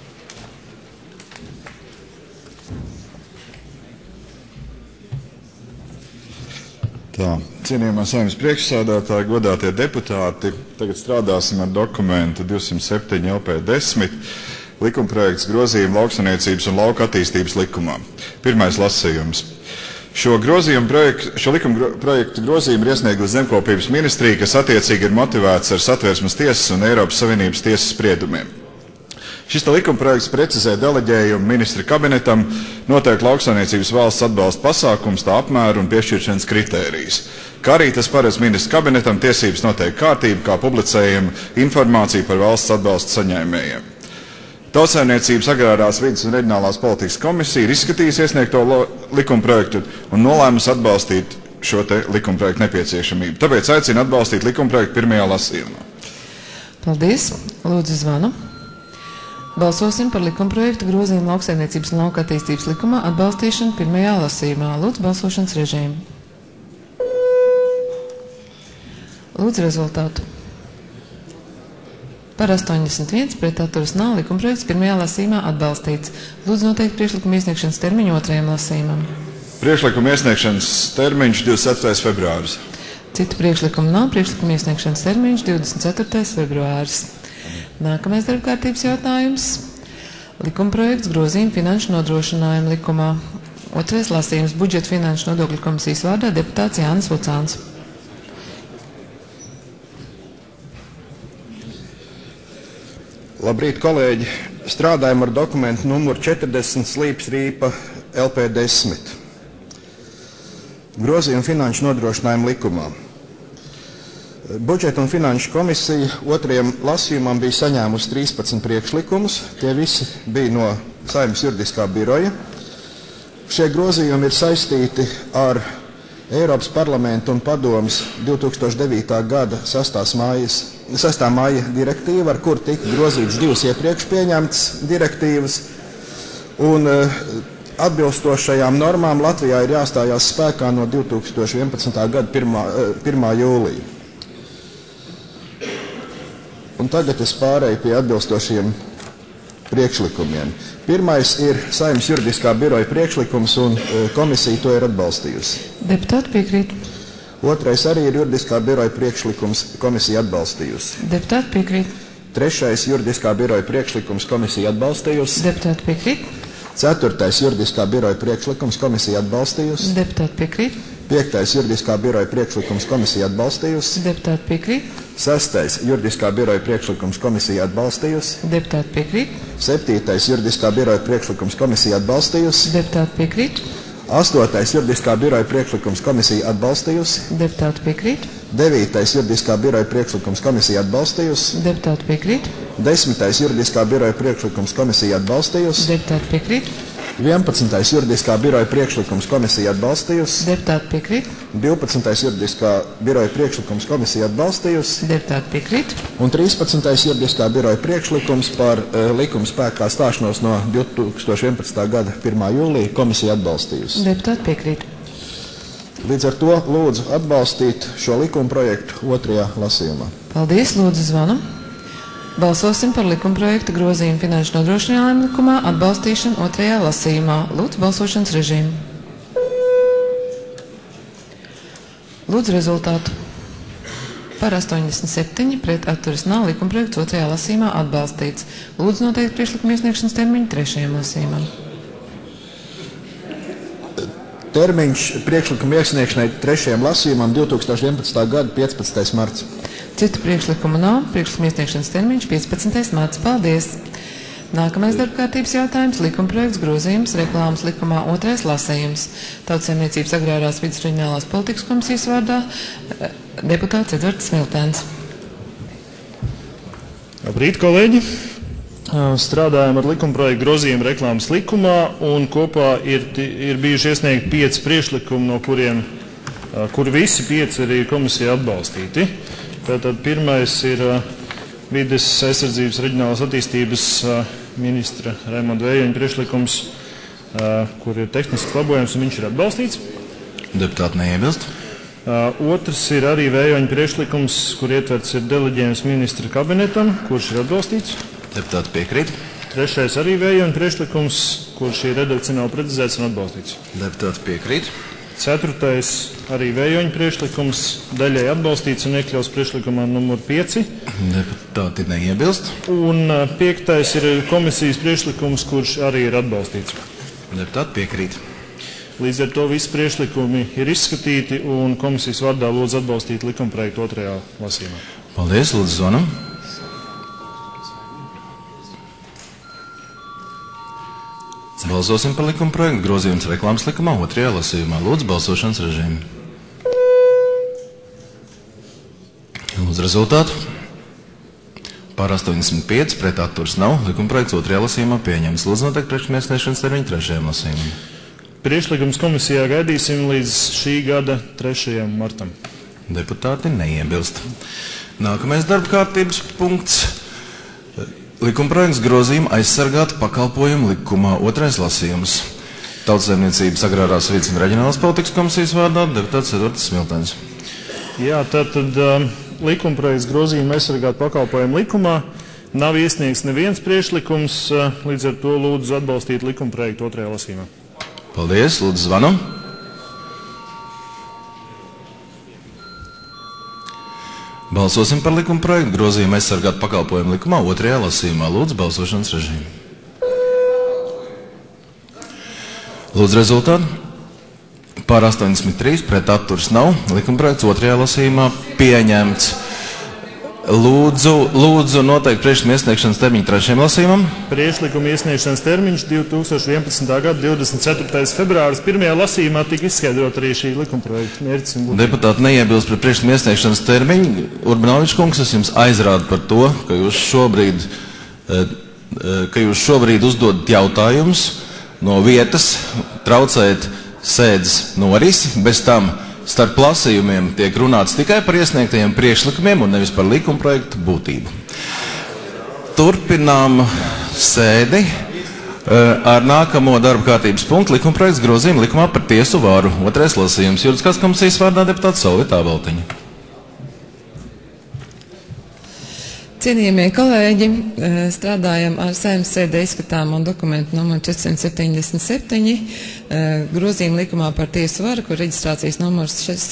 Tā, cienījamā Saeimas priekšsēdētāji, godātie deputāti, tagad strādāsim ar dokumentu 207 LP10. Likumprojekts grozījuma lauksaimniecības un lauka attīstības likumā. Pirmais lasījums. Šo likumprojektu grozījumu ir iesniegusi Zemkopības ministrija, kas attiecīgi ir motivēts ar Satversmes tiesas un Eiropas Savienības tiesas spriedumiem. Šis likumprojekts precizē deleģējumu ministra kabinetam, noteikti lauksaimniecības valsts atbalsta pasākums, tā apmēru un piešķiršanas kritērijas. Kā arī tas paredz ministra kabinetam tiesības noteikt kārtību, kā publicējuma informāciju par valsts atbalsta saņēmējiem. Tautsaimniecības agrārās vides un reģionālās politikas komisija ir izskatījusi iesniegto likumprojektu un nolēmusi atbalstīt šo likumprojektu nepieciešamību. Tāpēc aicinu atbalstīt likumprojektu pirmajā lasījumā. Paldies! Lūdzu zvanu. Balsosim par likumprojektu grozījumu lauksaimniecības un lauka attīstības likumā atbalstīšanu pirmajā lasījumā. Lūdzu balsošanas režīmu. Lūdzu rezultātu. Par 81, pret atturas nav, likumprojekts pirmajā lasījumā atbalstīts. Lūdzu noteikt priekšlikumu iesniegšanas termiņu otrajam lasījumam. Priekšlikuma iesniegšanas termiņš 24. februāris. Citu priekšlikumu nav, priekšlikuma iesniegšanas termiņš 24. februāris. Nākamais darbkārtības jautājums - likumprojekts grozījuma finanšu nodrošinājumu likumā. Otrais lasījums - budžeta finanšu nodokļu komisijas vārdā deputāts Jānis Vucāns. Labrīt, kolēģi! Strādājam ar dokumentu numuru 40 Slīpsrīpa LP10. Grozījumu finanšu nodrošinājumu likumā. Budžeta un finanšu komisija otrajam lasījumam bija saņēmusi 13 priekšlikumus. Tie visi bija no Saeimas juridiskā biroja. Šie grozījumi ir saistīti ar Eiropas parlamenta un padomes 2009. gada 6. māja direktīva, ar kur tika grozīts divas iepriekš pieņemtas direktīvas. Un atbilstošajām normām Latvijā ir jāstājās spēkā no 2011. gada 1. jūlija. Un tagad es pārēju pie atbilstošiem priekšlikumiem. Pirmais ir Saeimas juridiskā biroja priekšlikums, un komisija to ir atbalstījusi. Deputāti piekrīt. Otrais arī ir juridiskā biroja priekšlikums, komisija atbalstījusi. Deputāti piekrīt. Trešais juridiskā biroja priekšlikums, komisija atbalstījusi. Deputāti piekrīt. Ceturtais juridiskā biroja priekšlikums, komisija atbalstījusi. Deputāti piekrīt. Piektais juridiskā biroja priekšlikums, komisija atbalstījusi. Deputāti piekrīt. Sestais juridiskā biroja priekšlikums, komisija atbalstījusi. Deputāti piekrīt. Septītais juridiskā biroja priekšlikums, komisija atbalstījusi. Deputāti piekrīt. Astotais juridiskā biroja priekšlikums, komisija atbalstījusi. Deputāti piekrīt. Devītais juridiskā biroja priekšlikums, komisija atbalstījusi. Deputāti piekrīt. Desmitais juridiskā biroja priekšlikums, komisija atbalstījusi. Deputāti piekrīt. 11. juridiskā biroja priekšlikums, komisija atbalstījusi. Deputāti piekrīt. 12. juridiskā biroja priekšlikums, komisija atbalstījusi. Deputāti piekrīt. Un 13. juridiskā biroja priekšlikums par likuma spēkā stāšanos no 2011. gada 1. jūlija, komisija atbalstījusi. Deputāti piekrīt. Līdz ar to lūdzu atbalstīt šo likuma projektu otrajā lasījumā. Paldies, lūdzu zvanam. Balsosim par likumprojekta grozījumu finanšu nodrošinājumu likumā atbalstīšanu otrajā lasījumā. Lūdzu balsošanas režīmu. Lūdzu rezultātu. Par 87 pret atturas nav likumprojekts otrajā lasījumā atbalstīts. Lūdzu noteikt priekšlikumu iesniegšanas termiņu trešajam lasījumam. Termiņš priekšlikuma iesniegšanai trešajam lasījumam 2011. gada 15. marts. Citu priekšlikumu nav. Priekšlikuma iesniegšanas termiņš 15. marts. Paldies! Nākamais darbkārtības jautājums - likumprojekts grozījums reklāmas likumā otrais lasījums. Tautsaimniecības agrārās vides reģionālās politikas komisijas vārdā deputāts Edvards Smiltēns. Labrīt, kolēģi! Strādājam ar likumprojektu grozījumu reklāmas likumā, un kopā ir bijuši iesniegti 5 priekšlikumi, no kuri visi 5 arī komisija atbalstīti. Tātad pirmais ir vides aizsardzības reģionālās attīstības ministra Raimonda Vējoņa priekšlikums, kur ir tehnisks labojums, un viņš ir atbalstīts. Deputāti neiebilst. Otrs ir arī Vējoņa priekšlikums, kur ietverts ir deleģējums ministra kabinetam, kurš ir atbalstīts. Deputāti piekrīt. Trešais arī Vējoņa priekšlikums, kurš ir redakcionāli precizēts un atbalstīts. Deputāti piekrīt. Ceturtais arī Vējoņa priekšlikums, daļai atbalstīts un iekļauts priekšlikumā numur 5. Deputāti neiebilst. Un piektais ir komisijas priekšlikums, kurš arī ir atbalstīts. Deputāti piekrīt. Līdz ar to visi priekšlikumi ir izskatīti, un komisijas vārdā lūdzu atbalstīt likumprojektu otrajā lasījumā. Paldies, lūdzu zvanam. Balsosim par likumprojektu grozījums reklāmas likumā otrajā lasījumā. Lūdzu balsošanas režīmu. Lūdzu rezultātu. Par 85 pret atturas nav. Likumprojekts otrajā lasījumā pieņems. Lūdzu noteikt priekšlikuma iesniegšanas termiņu trešajam lasījumam. Priekšlikums komisijā gaidīsim līdz šī gada 3. martam. Deputāti neiebilst. Nākamais darba kārtības punkts. Likumprojekts grozījuma aizsargāt pakalpojumu likumā otrais lasījums. Tautsaimniecības agrārās vides un reģionālās politikas komisijas vārdā deputāts Edvards Smiltēns. Jā, tātad likumprojekts grozījuma aizsargāt pakalpojumu likumā nav iesniegts neviens priekšlikums, līdz ar to lūdzu atbalstīt likumprojektu otrajā lasījumā. Paldies, lūdzu zvanam. Balsosim par likumprojektu grozījumu aizsargāt pakalpojumu likumā otrajā lasījumā. Lūdzu balsošanas režīmu. Lūdzu rezultātu. Par 83 pret atturas nav. Likumprojekts otrajā lasījumā pieņemts. Lūdzu noteikt priekšlikuma iesniegšanas termiņu trešajam lasījumam. Priekšlikuma iesniegšanas termiņš 2011. gada 24. februāris. Pirmajā lasījumā tika izskaidrot arī šī likumprojekta mērķis. Deputāti neiebilst par priekšlikuma iesniegšanas termiņu. Urbanovičs kungs, es jums aizrādu par to, ka jūs šobrīd uzdodat jautājumus no vietas, traucējat sēdes norisi, bez tam starp lasījumiem tiek runāts tikai par iesniegtajiem priekšlikumiem un nevis par likumprojektu būtību. Turpinām sēdi. Ar nākamo darba kārtības punktu likumprojekts grozījuma likumā par tiesu varu. Otrais lasījums. Juridiskās komisijas vārdā deputāts Solvita Āboltiņa. Cienījamie kolēģi, strādājam ar Saeimas sēdē izskatāmo dokumentu numuru 477, grozījuma likumā par tiesu varu, kur reģistrācijas numurs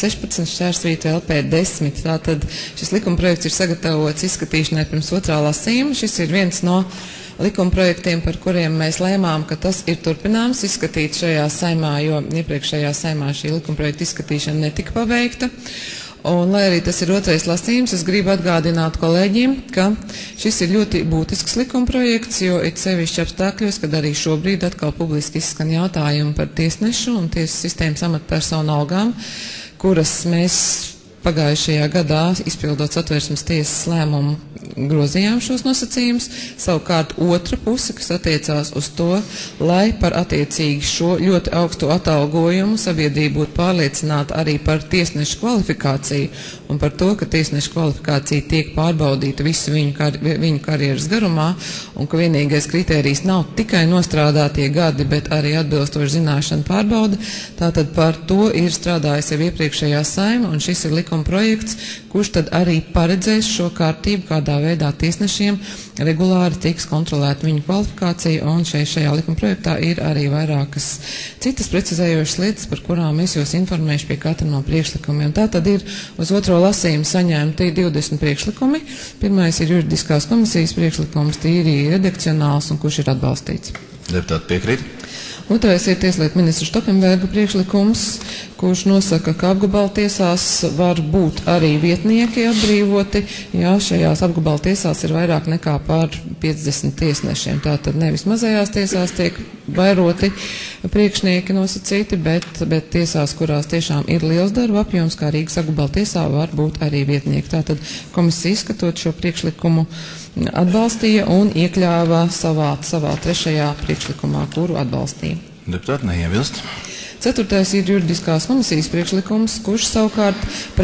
16/LP10. Tātad šis likumprojekts ir sagatavots izskatīšanai pirms otrā lasījuma. Šis ir viens no likumprojektiem, par kuriem mēs lēmām, ka tas ir turpināms izskatīt šajā saimā, jo iepriekšējā saimā šī likumprojekta izskatīšana netika paveikta. Un, lai arī tas ir otrais lasījums, es gribu atgādināt kolēģiem, ka šis ir ļoti būtisks likumprojekts, jo it sevišķi apstākļos, kad arī šobrīd atkal publiski izskan jautājumi par tiesnešu un tiesu sistēmas amatpersonu algām, kuras mēs pagājušajā gadā, izpildot Satversmes tiesas lēmumu, grozījām šos nosacījumus. Savukārt otra puse, kas attiecās uz to, lai par attiecīgi šo ļoti augstu atalgojumu sabiedrība būtu pārliecināta arī par tiesnešu kvalifikāciju un par to, ka tiesnešu kvalifikācija tiek pārbaudīta visu viņu karjeras garumā un ka vienīgais kritērijs nav tikai nostrādātie gadi, bet arī atbilstoši zināšana pārbauda. Tātad par to ir strādājis jau iepriekšējā saima, un šis ir likuma projekts, kurš tad arī paredzēs šo kārtību, kādā veidā tiesnešiem regulāri tiks kontrolēta viņu kvalifikācija, un šajā likuma projektā ir arī vairākas citas precizējošas lietas, par kurām es jūs informēšu pie katra no priekšlikumiem. Tā tad ir uz otro lasījumu saņemti 20 priekšlikumi. Pirmais ir juridiskās komisijas priekšlikums, tīri redakcionāls un kurš ir atbalstīts. Deputāti piekrīt? Otrais ir tieslietu ministra Štopemberga priekšlikums, kurš nosaka, ka apgabaltiesās var būt arī vietnieki atbrīvoti, ja šajās apgabaltiesās ir vairāk nekā pār 50 tiesnešiem. Tātad nevis mazajās tiesās tiek vairoti priekšnieki nosacīti, bet tiesās, kurās tiešām ir liels darba apjoms, kā Rīgas apgabaltiesā, var būt arī vietnieki. Tātad komisija izskatot šo priekšlikumu atbalstīja un iekļāva savā trešajā priekšlikumā, kuru atbalstīja. Deputāti neiebilst. Ceturtais ir juridiskās komisijas priekšlikums, kurš savukārt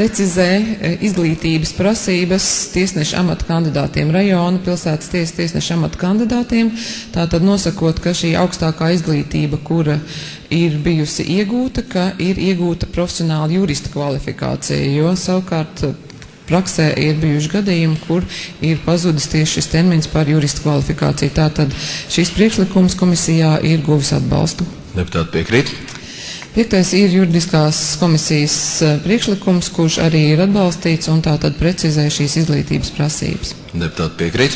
precizē izglītības prasības tiesneša amata kandidātiem, rajona pilsētas tiesas tiesneša amata kandidātiem, tātad nosakot, ka šī augstākā izglītība, kura ir bijusi iegūta, ka ir iegūta profesionāla jurista kvalifikācija, jo savukārt praksē ir bijuši gadījumi, kur ir pazudis tieši šis termins par jurista kvalifikāciju. Tātad šis priekšlikums komisijā ir guvis atbalstu. Deputāti piekrīt? Piektais ir juridiskās komisijas priekšlikums, kurš arī ir atbalstīts un tātad precizē šīs izglītības prasības. Deputāti piekrīt?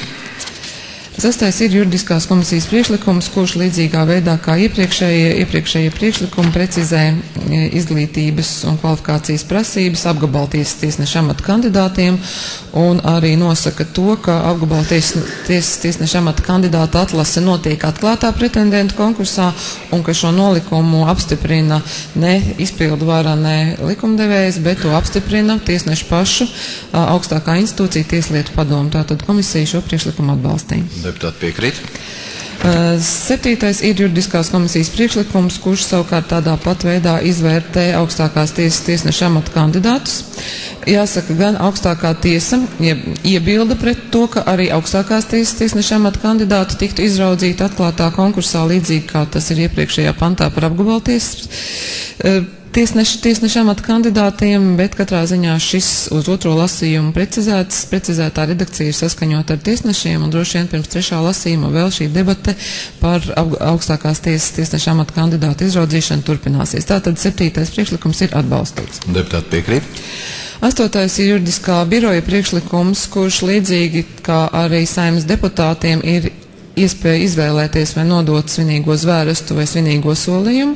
Sastais ir juridiskās komisijas priekšlikums, kurš līdzīgā veidā kā iepriekšējie priekšlikumi precizē izglītības un kvalifikācijas prasības apgabaltiesas tiesneša amata kandidātiem un arī nosaka to, ka apgabaltiesas tiesneša amata kandidāta atlase notiek atklātā pretendentu konkursā un ka šo nolikumu apstiprina ne izpildu vara, ne likumdevējs, bet to apstiprina tiesnešu pašu augstākā institūcija Tieslietu padomu. Tātad komisija šo priekšlikumu atbalstīja. Deputāti piekrīt? Septītais ir juridiskās komisijas priekšlikums, kurš savukārt tādā pat veidā izvērtē augstākās tiesas tiesneša amata kandidātus. Jāsaka, gan augstākā tiesa iebilda pret to, ka arī augstākās tiesas tiesneša amata kandidāti tiktu izraudzīti atklātā konkursā, līdzīgi kā tas ir iepriekšējā pantā par apgabaltiesas tiesneša amata kandidātiem, bet katrā ziņā šis uz otro lasījumu precizētā redakcija ir saskaņota ar tiesnešiem, un droši vien pirms trešā lasījuma vēl šī debate par augstākās tiesas tiesneša amata kandidātu izraudzīšanu turpināsies. Tātad septītais priekšlikums ir atbalstīts. Deputāti piekrīt? Astotais ir juridiskā biroja priekšlikums, kurš līdzīgi kā arī Saeimas deputātiem ir iespēja izvēlēties vai nodot svinīgo zvērestu vai svinīgo solījumu.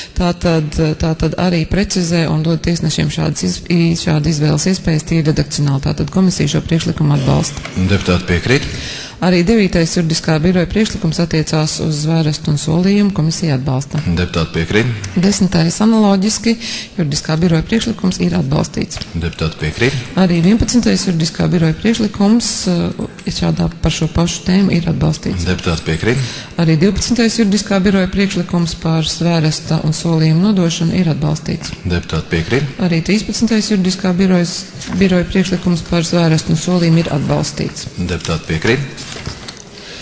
Tātad arī precizē un dod tiesnešiem šādu izvēles iespējas tīri redakcionāli. Tātad komisija šo priekšlikumu atbalsta. Deputāti piekrīt? Arī 9. juridiskā biroja priekšlikums attiecās uz zvērestu un solījumu, komisija atbalsta. Deputāti piekrīt? 10. analoģiski juridiskā biroja priekšlikums ir atbalstīts. Deputāti piekrīt? Arī 11. juridiskā biroja priekšlikums par šo pašu tēmu ir atbalstīts. Deputāti piekrīt? Arī 12. juridiskā biroja priekšlikums par zvēresta un solījumu nodošanu ir atbalstīts. Deputāti piekrīt? Arī 13. juridiskā biroja priekšlikums par zvērestu un solījumu ir atbalstīts. Deputāti piekrīt?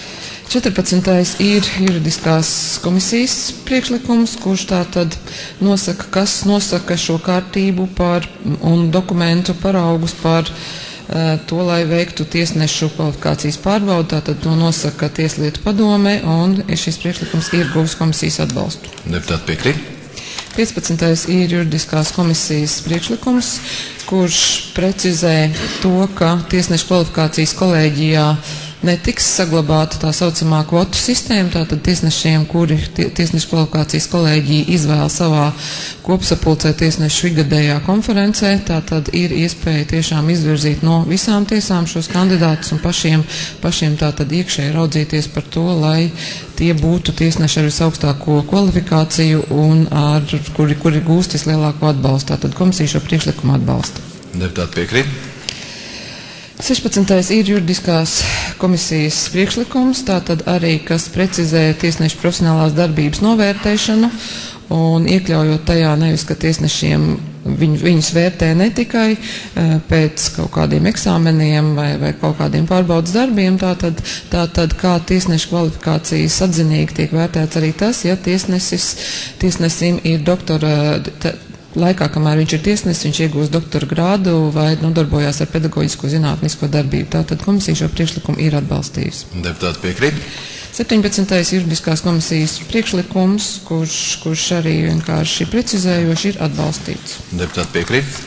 14. ir juridiskās komisijas priekšlikums, kurš tātad nosaka, kas nosaka šo kārtību un dokumentu paraugus par to, lai veiktu tiesnešu kvalifikācijas pārbaudu. Tātad to nosaka Tieslietu padome, un šis priekšlikums ir guvis komisijas atbalstu. Deputāti piekrīt. 15. ir juridiskās komisijas priekšlikums, kurš precizē to, ka tiesnešu kvalifikācijas kolēģijā netiks saglabāta tā saucamā kvotu sistēma, tātad tiesnešiem, kuri tiesnešu kvalifikācijas kolēģija izvēl savā kopsapulcē tiesnešu ikgadējā konferencē, tātad ir iespēja tiešām izvirzīt no visām tiesām šos kandidātus un pašiem tātad iekšēji raudzīties par to, lai tie būtu tiesneši ar visaugstāko kvalifikāciju un kuri gūst vislielāko atbalstu. Tātad komisija šo priekšlikumu atbalsta. Deputāti piekrīt. 16. ir juridiskās komisijas priekšlikums, tātad arī, kas precizē tiesnešu profesionālās darbības novērtēšanu un iekļaujot tajā nevis, ka tiesnešiem viņus vērtē ne tikai pēc kaut kādiem eksāmeniem vai kaut kādiem pārbaudas darbiem, tātad kā tiesnešu kvalifikācijas atzinīgi tiek vērtēts arī tas, ja tiesnesim ir doktora laikā, kamēr viņš ir tiesnesis, viņš iegūst doktora grādu vai nodarbojās ar pedagoģisko zinātnisko darbību. Tātad komisija šo priekšlikumu ir atbalstījusi. Deputāti piekrīt. 17. juridiskās komisijas priekšlikums, kurš arī vienkārši precizējoši ir atbalstīts. Deputāti piekrīt.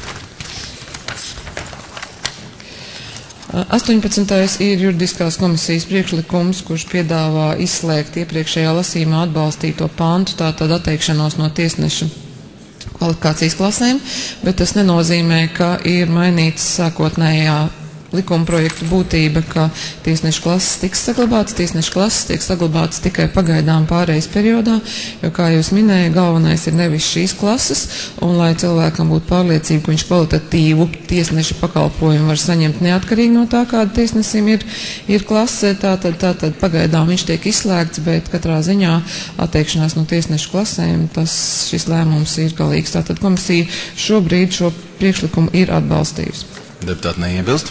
18. ir juridiskās komisijas priekšlikums, kurš piedāvā izslēgt iepriekšējā lasījumā atbalstīto pantu, tātad atteikšanos no tiesneša kvalifikācijas klasēm, bet tas nenozīmē, ka ir mainīts sākotnējā likuma projekta būtība, ka tiesnešu klases tiks saglabātas. Tiesnešu klases tiek saglabātas tikai pagaidām pārejas periodā, jo, kā jūs minēju, galvenais ir nevis šīs klases, un lai cilvēkam būtu pārliecība, ka viņš kvalitatīvu tiesneša pakalpojumu var saņemt neatkarīgi no tā, kāda tiesnesim ir klase, tātad pagaidām viņš tiek izslēgts, bet katrā ziņā atteikšanās no tiesnešu klasēm, šis lēmums ir galīgs. Tātad komisija šobrīd šo priekšlikumu ir atbalstījusi. Deputāti neiebilst.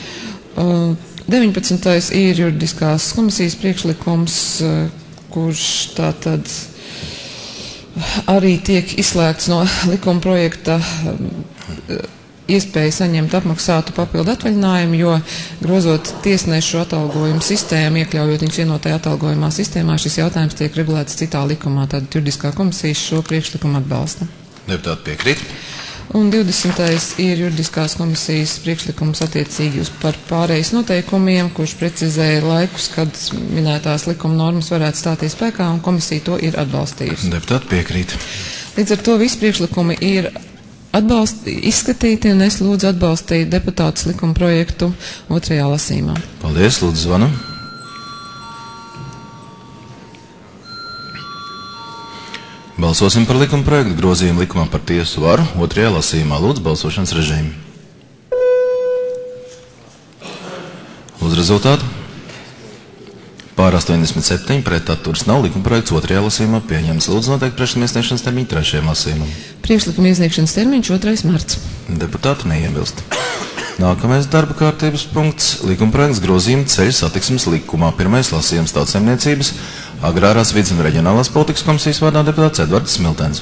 19. ir juridiskās komisijas priekšlikums, kurš tātad arī tiek izslēgts no likuma projekta iespēja saņemt apmaksātu papildu atvaļinājumu, jo grozot tiesnešu atalgojumu sistēmu, iekļaujot viņus vienotajā atalgojumā sistēmā, šis jautājums tiek regulēts citā likumā. Tātad juridiskā komisija šo priekšlikumu atbalsta. Deputāti piekrīt. Un 20. ir juridiskās komisijas priekšlikums attiecīgi par pārejas noteikumiem, kurš precizēja laikus, kad minētās likuma normas varētu stāties spēkā, un komisija to ir atbalstījusi. Deputāti piekrīt. Līdz ar to visi priekšlikumi ir izskatīti, un es lūdzu atbalstīt deputātus likuma projektu otrajā lasījumā. Paldies, lūdzu zvanu. Balsosim par likuma projektu grozījumu likumā par tiesu varu otrajā lasījumā. Lūdzu, balsošanas režīmu. Lūdzu, rezultātu. Pār 87, pret atturas nav. Likuma projekts otrajā lasījumā pieņems. Lūdzu, noteikti priekšlikuma iesniegšanas termiņu trešajam lasījumam. Priekšlikuma iesniegšanas termiņš 2. marts. Deputāti neiebilst. Nākamais darba kārtības punkts - likuma projekts grozījuma ceļu satiksmes likumā. Pirmais lasījums Tautsaimniecības, Agrārās vides un reģionālās politikas komisijas vārdā deputāts Edvards Smiltens.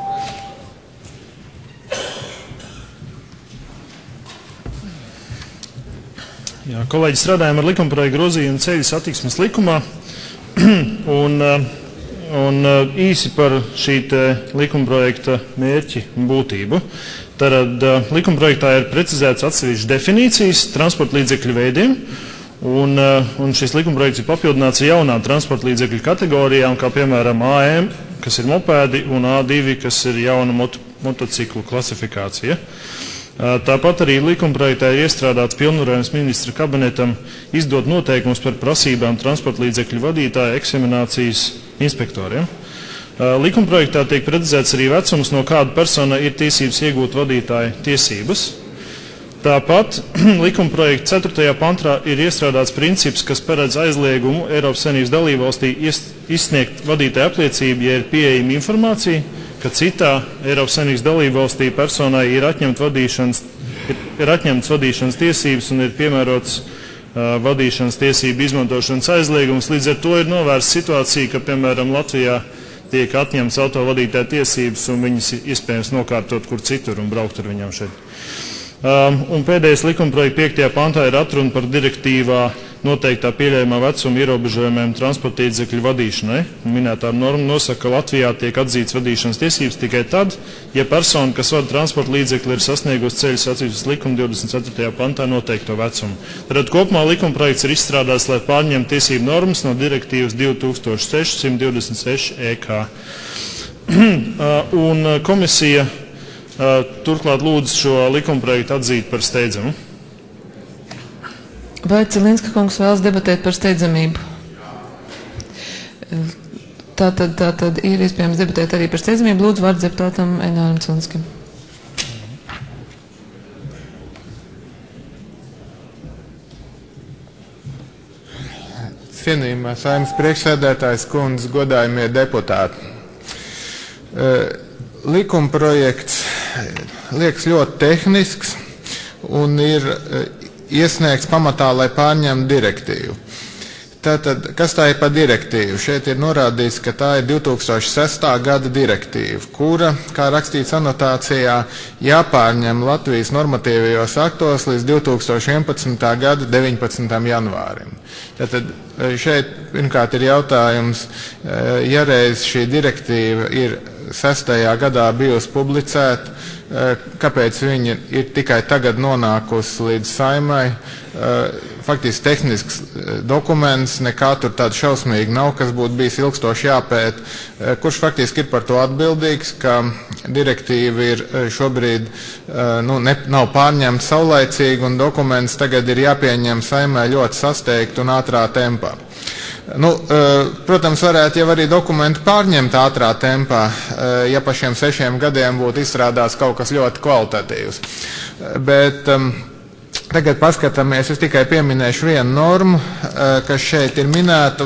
Jā, kolēģi, strādājam ar likumprojektu grozījumu ceļu satiksmes likumā un īsi par šī likumprojekta mērķi un būtību. Tad likumprojektā ir precizēts atsevišķas definīcijas transporta līdzekļu veidiem, un šis likumprojekts ir papildināts jaunām transporta līdzekļu kategorijām, kā piemēram AM, kas ir mopēdi, un A2, kas ir jauna motociklu klasifikācija. Tāpat arī likumprojektā ir iestrādāts pilnvarojums ministra kabinetam izdot noteikumus par prasībām transporta līdzekļu vadītāja eksaminācijas inspektoriem. Likumprojektā tiek precizēts arī vecums, no kāda persona ir tiesības iegūt vadītāja tiesības. Tāpat likumprojekta 4. pantā ir iestrādāts princips, kas paredz aizliegumu Eiropas Savienības dalībvalstī izsniegt vadītāja apliecību, ja ir pieejama informācija, ka citā Eiropas Savienības dalībvalstī personai ir atņemtas vadīšanas tiesības un ir piemērots vadīšanas tiesību izmantošanas aizliegums. Līdz ar to ir novērsta situācija, ka, piemēram, Latvijā tiek atņemts autovadītāja tiesības un viņas iespējams nokārtot kur citur un braukt ar viņām šeit. Un pēdējais likumprojekta 5. pantā ir atruna par direktīvā noteiktā pieļaujamā vecuma ierobežojumiem transporta līdzekļu vadīšanai. Minētā norma nosaka, ka Latvijā tiek atzīts vadīšanas tiesības tikai tad, ja persona, kas vada transporta līdzekli, ir sasniegusi ceļu sacīkstības likuma 24. pantā noteikto vecumu. Tad kopumā likumprojekts ir izstrādāts, lai pārņemtu tiesību normas no direktīvas 2626 EK. Un komisija turklāt lūdzu šo likumprojektu atzīt par steidzamu. Vai Cilinska kungs vēlas debatēt par steidzamību? Tātad ir iespējams debatēt arī par steidzamību. Lūdzu, vārds deputātam Eināram Cilinskim. Cienījumā Saeimas priekšsēdētājs kundze, godājumie deputāti. Likumprojekts liekas ļoti tehnisks un ir iesniegts pamatā, lai pārņemtu direktīvu. Tātad, kas tā ir par direktīvu? Šeit ir norādīts, ka tā ir 2006. gada direktīva, kura, kā rakstīts anotācijā, jāpārņem Latvijas normatīvajos aktos līdz 2011. gada 19. janvārim. Tātad šeit pirmkārt ir jautājums, ja reiz šī direktīva ir 6. gadā bijusi publicēta, kāpēc viņa ir tikai tagad nonākusi līdz Saeimai. Faktiski tehnisks dokuments, nekā tur tāda šausmīga nav, kas būtu bijis ilgstoši jāpēt. Kurš faktiski ir par to atbildīgs, ka direktīva ir šobrīd nav pārņemta saulaicīgi un dokuments tagad ir jāpieņem Saeimai ļoti sasteigt un ātrā tempā. Protams, varētu jau arī dokumentu pārņemt ātrā tempā, ja pa šiem 6 gadiem būtu izstrādāts kaut kas ļoti kvalitatīvs. Bet tagad paskatāmies, es tikai pieminēšu vienu normu, kas šeit ir minēta,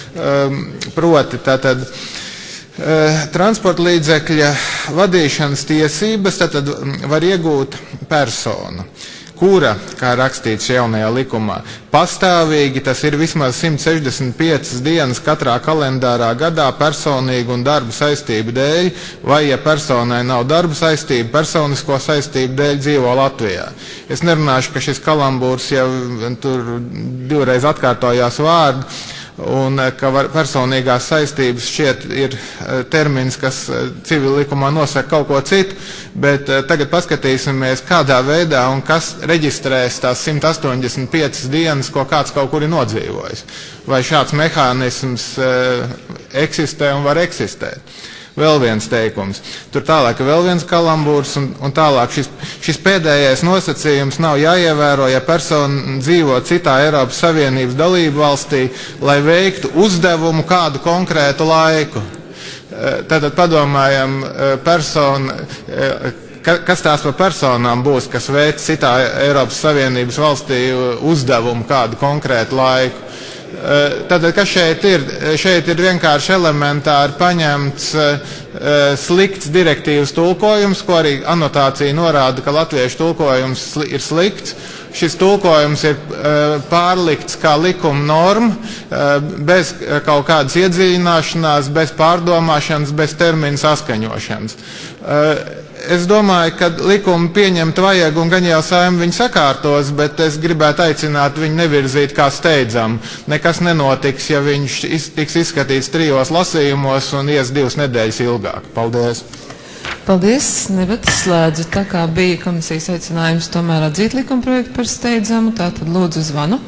proti tātad transporta līdzekļa vadīšanas tiesības tātad var iegūt persona, kura, kā rakstīts jaunajā likumā, pastāvīgi, tas ir vismaz 165 dienas katrā kalendārā gadā personīgu un darba saistību dēļ, vai, ja personai nav darba saistību, personisko saistību dēļ dzīvo Latvijā. Es nerunāšu, ka šis kalambūrs jau tur 2 reiz atkārtojās vārdu, un ka personīgās saistības šķiet ir termins, kas civil likumā nosaka kaut ko citu, bet tagad paskatīsimies, kādā veidā un kas reģistrēs tās 185 dienas, ko kāds kaut kur ir nodzīvojis. Vai šāds mehānisms eksistē un var eksistēt. Vēl viens teikums. Tur tālāk vēl viens kalambūrs un tālāk šis pēdējais nosacījums nav jāievēro, ja persona dzīvo citā Eiropas Savienības dalību valstī, lai veiktu uzdevumu kādu konkrētu laiku. Tātad padomājam, kas tās par personām būs, kas veic citā Eiropas Savienības valstī uzdevumu kādu konkrētu laiku. Tātad, kas šeit ir? Šeit ir vienkārši elementāri paņemts slikts direktīvas tulkojums, ko arī anotācija norāda, ka latviešu tulkojums ir slikts. Šis tulkojums ir pārlikts kā likuma norma, bez kaut kādas iedziļināšanās, bez pārdomāšanas, bez terminu saskaņošanas. Es domāju, ka likumu pieņemt vajag un gan jau Saeima viņu sakārtos, bet es gribētu aicināt viņu nevirzīt kā steidzam. Nekas nenotiks, ja viņš tiks izskatīts 3 lasījumos un ies 2 nedēļas ilgāk. Paldies! Paldies! Debates slēdzu. Tā kā bija komisijas aicinājums tomēr atzīt likumprojektu par steidzamu, tātad lūdzu zvanu.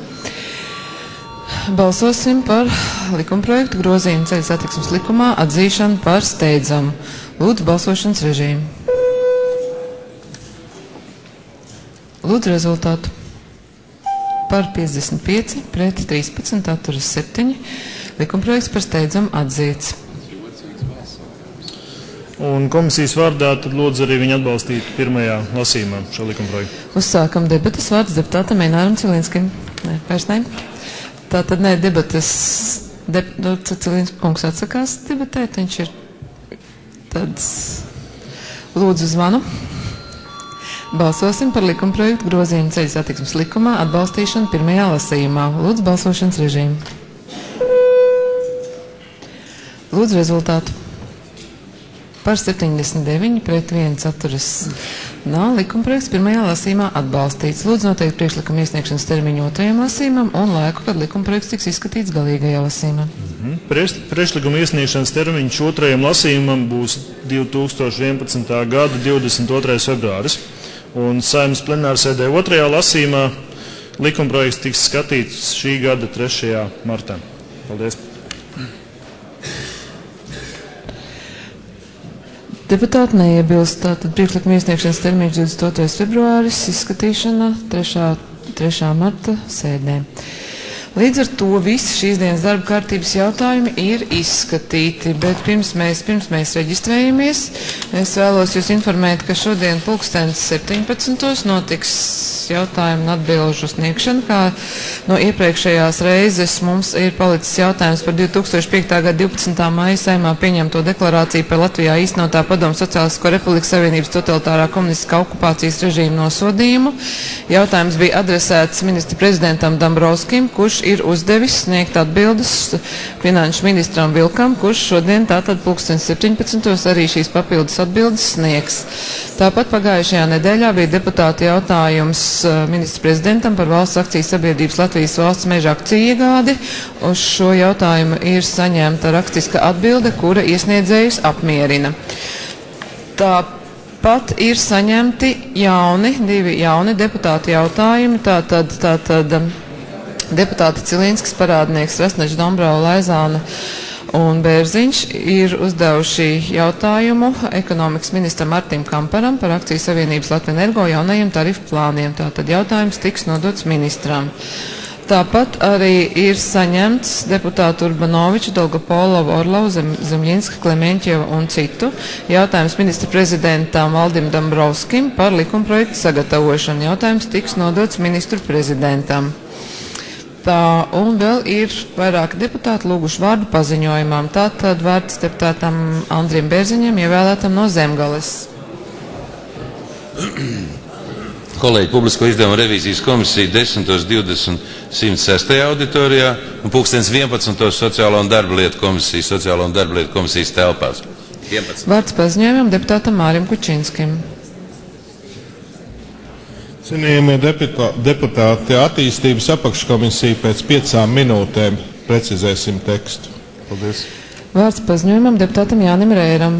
Balsosim par likumprojektu grozījumu ceļu satiksmes likumā atzīšanu par steidzamu. Lūdzu balsošanas režīmu. Lūdzu rezultātu. Par 55, pret 13, atturas 7. Likumprojekts par steidzamu atzīts. Un komisijas vārdā tad lūdzu arī viņu atbalstīt pirmajā lasījumā šo likumprojektu. Uzsākam debatas, vārds deputātam Eināram Cilinskim. Nē, vairs ne. Tātad ne debatas, Cilinska kungs atsakās debatēt, viņš ir tāds lūdzu zvanu. Balsosim par likumprojektu grozījumu ceļu satiksmes likumā atbalstīšanu pirmajā lasījumā. Lūdzu balsošanas režīmu. Lūdzu rezultātu. Par 79 pret 1 atturas nav. Likumprojekts pirmajā lasījumā atbalstīts. Lūdzu noteikt priekšlikuma iesniegšanas termiņu otrajam lasījumam un laiku, kad likumprojekts tiks izskatīts galīgajā lasījumā. Priekšlikuma iesniegšanas termiņš otrajam lasījumam būs 2011. gada 22. februāris. Un Saeimas plenārsēdē otrajā lasījumā likumprojekts tiks skatīts šī gada 3. martā. Paldies! Deputāti neiebilst, tātad priekšlikuma iesniegšanas termiņš 22. februāris, izskatīšana 3. marta sēdē. Līdz ar to visi šīs dienas darba kārtības jautājumi ir izskatīti, bet pirms mēs reģistrējamies, es vēlos jūs informēt, ka šodien pulkstens 17. notiks jautājumu un atbilžu sniegšana, kā no iepriekšējās reizes mums ir palicis jautājums par 2005. gada 12. maija Saeimā pieņemto deklarāciju par Latvijā īstenotā Padomju Sociālistisko Republikas Savienības totalitārā komunistiskā okupācijas režīma nosodījumu. Jautājums bija adresēts ministra prezidentam Dombrovskim, kurš ir uzdevis sniegt atbildes finanšu ministram Vilkam, kurš šodien tātad pulkstens 17. arī šīs papildus atbildes sniegs. Tāpat pagājušajā nedēļā bija deputāti jautājums ministra prezidentam par valsts akciju sabiedrības Latvijas valsts meža akciju iegādi. Uz šo jautājumu ir saņemta rakstiska atbilde, kura iesniedzējus apmierina. Tāpat ir saņemti divi jauni deputāti jautājumi, tātad deputāti Cilīnskis, parādnieks Rasneģis, Dombrava, Laizāna un Bērziņš ir uzdevuši jautājumu ekonomikas ministram Artim Kamparam par akciju savienības Latvenergo jaunajiem tarifu plāniem. Tātad jautājums tiks nodots ministram. Tāpat arī ir saņemts deputātu Urbanoviču, Dolgopolova, Orlova, Zemļinska, Klemenķeva un citu jautājums ministra prezidentam Valdim Dombrovskim par likumprojektu sagatavošanu. Jautājums tiks nodots ministru prezidentam. Un vēl ir vairāki deputāti lūguši vārdu paziņojumam. Tātad vārds deputātam Andrim Bērziņam, ievēlētam no Zemgales. Kolēģi, Publisko izdevumu revīzijas komisija 10.20 106. auditorijā un pulkstens 11. Sociālo un darba lietu komisijas telpās. 11. Vārds paziņojumam deputātam Mārim Kučinskim. Cienījamie deputāti, attīstības apakškomisija pēc 5 minūtēm precizēsim tekstu. Paldies. Vārds paziņojumam deputātam Jānim Rēram.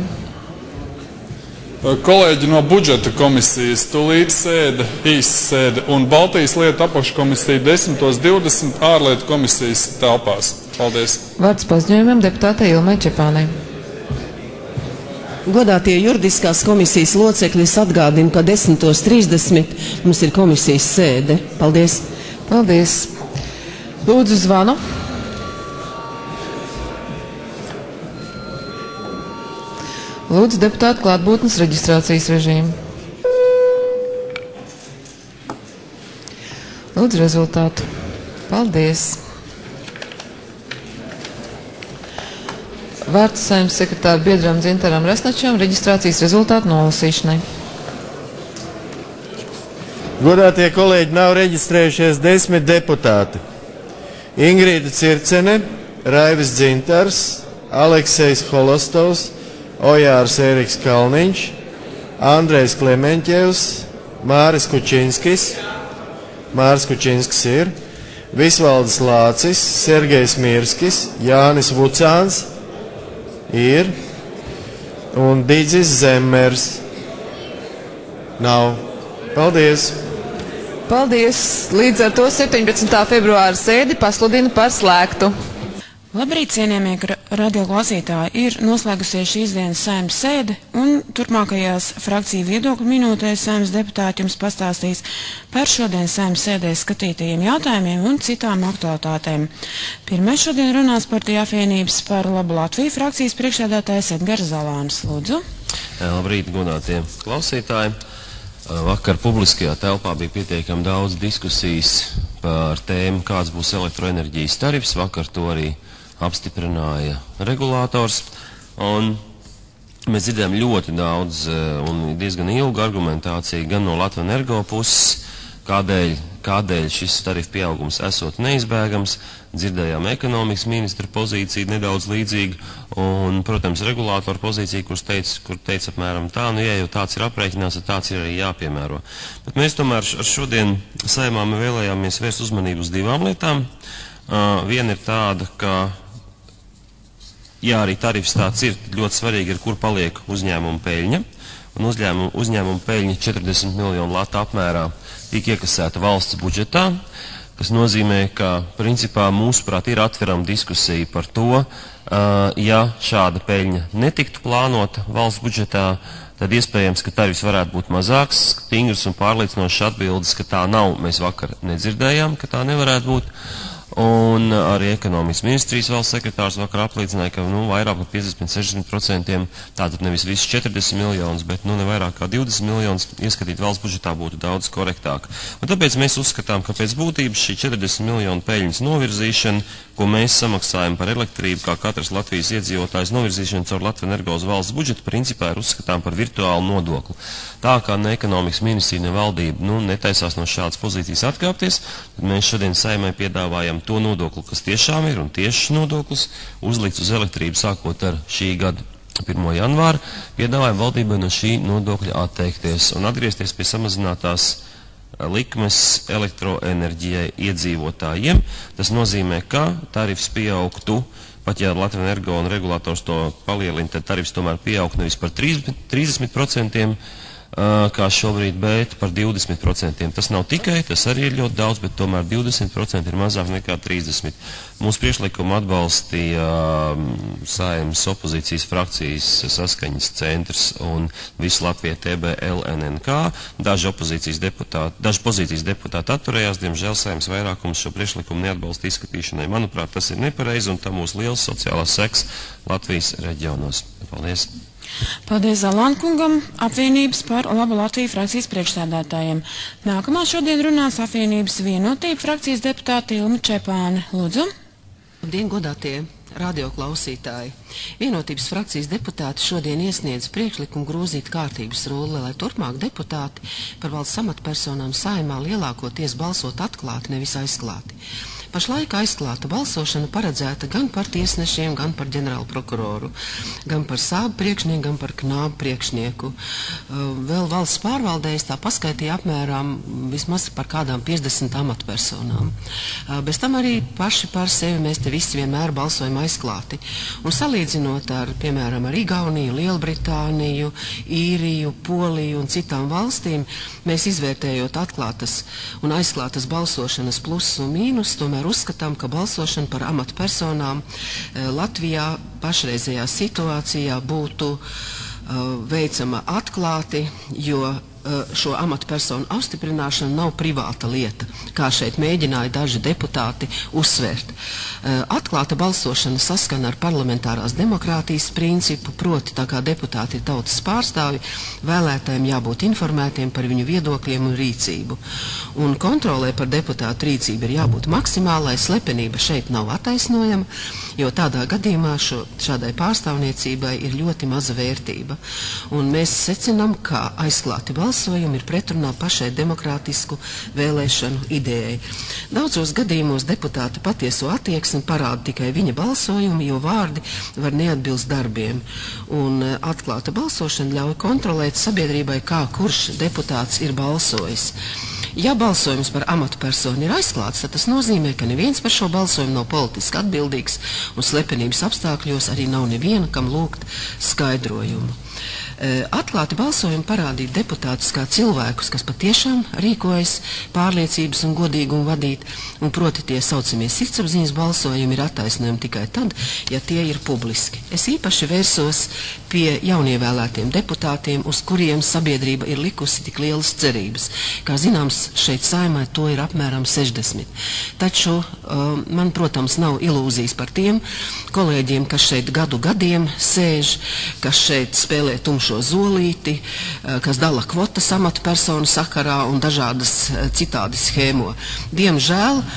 Kolēģi no budžeta komisijas tūlīt sēde, īsa sēde un Baltijas lietu apakškomisija 10.20 ārlietu komisijas telpās. Paldies. Vārds paziņojumam deputātai Ilmai Čepānai. Godātie juridiskās komisijas locekļi, es atgādinu, ka 10.30 mums ir komisijas sēde. Paldies. Paldies. Lūdzu zvanu. Lūdzu deputātu klātbūtnes reģistrācijas režīmu. Lūdzu rezultātu. Paldies. Vārds Saeimas sekretāra biedram Dzintaram Rasnačam reģistrācijas rezultātu nolasīšanai. Godātie kolēģi, nav reģistrējušies 10 deputāti. Ingrīda Circene, Raivis Dzintars, Aleksejs Holostovs, Ojārs Ēriks Kalniņš, Andrejs Klemenķevs, Māris Kučinskis ir, Visvalds Lācis, Sergejs Mirskis, Jānis Vucāns ir un Didzis Zemmers nav. Paldies! Paldies! Līdz ar to 17. februāra sēdi pasludina par slēgtu. Labrīt, cienījamie radioklausītāji, ir noslēgusies šīs dienas Saeimas sēde, un turpmākajās frakciju viedokļu minūtēs Saeimas deputāti jums pastāstīs par šodienas Saeimas sēdē skatītajiem jautājumiem un citām aktualitātēm. Pirmais šodien runās Partiju apvienības par labu Latviju frakcijas priekšsēdētājs Edgars Zalānis. Lūdzu. Labrīt, godātie klausītāji. Vakar publiskajā telpā bija pietiekami daudz diskusijas par tēmu, kāds būs elektroenerģijas tarifs. Vakar to arī apstiprināja regulators, un mēs dzirdējām ļoti daudz un diezgan ilgu argumentāciju gan no Latvijas Energo puses, kādēļ šis tarifu pieaugums esot neizbēgams. Dzirdējām ekonomikas ministra pozīciju nedaudz līdzīgu un, protams, regulātoru pozīciju, kur teica apmēram tā, nu, ja jau tāds ir aprēķināts, tad tāds ir arī jāpiemēro. Bet mēs tomēr ar šodien Saeimā vēlējāmies vērst uzmanību uz divām lietām. Viena ir tāda, ka, ja arī tarifs tāds ir, ļoti svarīgi ir, kur paliek uzņēmuma peļņa. Un uzņēmuma peļņa 40 miljonu latu apmērā tika iekasēta valsts budžetā, kas nozīmē, ka principā mūsuprāt ir atverama diskusija par to, ja šāda peļņa netiktu plānota valsts budžetā, tad iespējams, ka tarifs varētu būt mazāks. Stingrs un pārliecinošs atbildes, ka tā nav, mēs vakar nedzirdējām, ka tā nevarētu būt. Un arī ekonomikas ministrijas valsts sekretārs vakar apliecināja, ka vairāk par 50–60%, tātad nevis visus 40 miljonus, bet ne vairāk kā 20 miljonus ieskatīt valsts budžetā būtu daudz korektāk. Un tāpēc mēs uzskatām, ka pēc būtības šī 40 miljonu peļņas novirzīšana, ko mēs samaksājam par elektrību, kā katrs Latvijas iedzīvotājs novirzīšana caur Latvijas Energo uz valsts budžetu, principā ir uzskatām par virtuālu nodokli. Tā kā ne ekonomikas ministrija, ne valdība netaisās no šādas pozīcijas atkāpties, tad mēs šodien Saeimai piedāvājam to nodokli, kas tiešām ir un tiešs nodoklis, uzlikts uz elektrību sākot ar šī gada 1. janvāra, piedāvājam valdībai no šī nodokļa atteikties un atgriezties pie samazinātās likmes elektroenerģijai iedzīvotājiem. Tas nozīmē, ka tarifs pieaugtu, pat ja Latvijas Energo un regulators to palielina, tad tarifs tomēr pieaug nevis par 30%, kā šobrīd, bet par 20%. Tas nav tikai, tas arī ir ļoti daudz, bet tomēr 20% ir mazāk nekā 30%. Mūsu priekšlikumu atbalstīja Saeimas opozīcijas frakcijas Saskaņas centrs un visu Latviju TBLNNK. Daži pozīcijas deputāti atturējās, diemžēl Saeimas vairākums šo priekšlikumu neatbalsta izskatīšanai. Manuprāt, tas ir nepareizi un tam mūs liels sociālās seks Latvijas reģionos. Paldies! Paldies Zalankungam, apvienības par labu Latviju frakcijas priekšsēdētājiem. Nākamā šodien runās apvienības vienotība frakcijas deputāte Ilma Čepāne. Lūdzu. Labdien, godātie radioklausītāji. Vienotības frakcijas deputāti šodien iesniedz priekšlikumu grozīt kārtības rulli, lai turpmāk deputāti par valsts amatpersonām Saeimā lielākoties balsot atklāti, nevis aizklāti. Pašlaik aizklāta balsošana paredzēta gan par tiesnešiem, gan par ģenerālu prokuroru, gan par sābu priekšnieku, gan par knābu priekšnieku. Vēl valsts pārvaldējas tā paskaitīja apmēram vismaz par kādām 50 amatpersonām. Bez tam arī paši par sevi mēs te visi vienmēr balsojam aizklāti. Un salīdzinot ar, piemēram, ar Igauniju, Lielbritāniju, Īriju, Poliju un citām valstīm, mēs izvērtējot atklātas un aizklātas balsošanas plusus un mīnus, tomēr uzskatām, ka balsošana par amatpersonām Latvijā pašreizējā situācijā būtu veicama atklāti, jo šo amatpersonu apstiprināšana nav privāta lieta, kā šeit mēģināja daži deputāti uzsvērt. Atklāta balsošana saskana ar parlamentārās demokrātijas principu, proti tā kā deputāti ir tautas pārstāvi, vēlētājiem jābūt informētiem par viņu viedokļiem un rīcību. Un kontrolē par deputātu rīcību ir jābūt maksimālai, slepenība šeit nav attaisnojama, jo tādā gadījumā šādai pārstāvniecībai ir ļoti maza vērtība. Un mēs secinām, ka aizklāti balsojumi ir pretrunā pašai demokrātisku vēlēšanu idejai. Daudzos gadījumos deputāta patieso attieksmi parāda tikai viņa balsojumi, jo vārdi var neatbilst darbiem. Un atklāta balsošana ļauj kontrolēt sabiedrībai, kā kurš deputāts ir balsojis. Ja balsojums par amatpersonu ir aizklāts, tad tas nozīmē, ka neviens par šo balsojumu nav politiski atbildīgs un slepenības apstākļos arī nav neviena, kam lūgt skaidrojumu. Atklāti balsojumi parādīt deputātus kā cilvēkus, kas patiešām rīkojas pārliecības un godīgumu vadīt, un proti tie saucamie sirdsapziņas balsojumi ir attaisnojami tikai tad, ja tie ir publiski. Es īpaši vērsos pie jaunievēlētiem deputātiem, uz kuriem sabiedrība ir likusi tik lielas cerības. Kā zināms, šeit Saeimā to ir apmēram 60. Taču man, protams, nav ilūzijas par tiem kolēģiem, kas šeit gadu gadiem sēž, kas šeit spēlē tumšo zolīti, kas dala kvotas amatpersonu sakarā un dažādas citādi schēmo. Diemžēl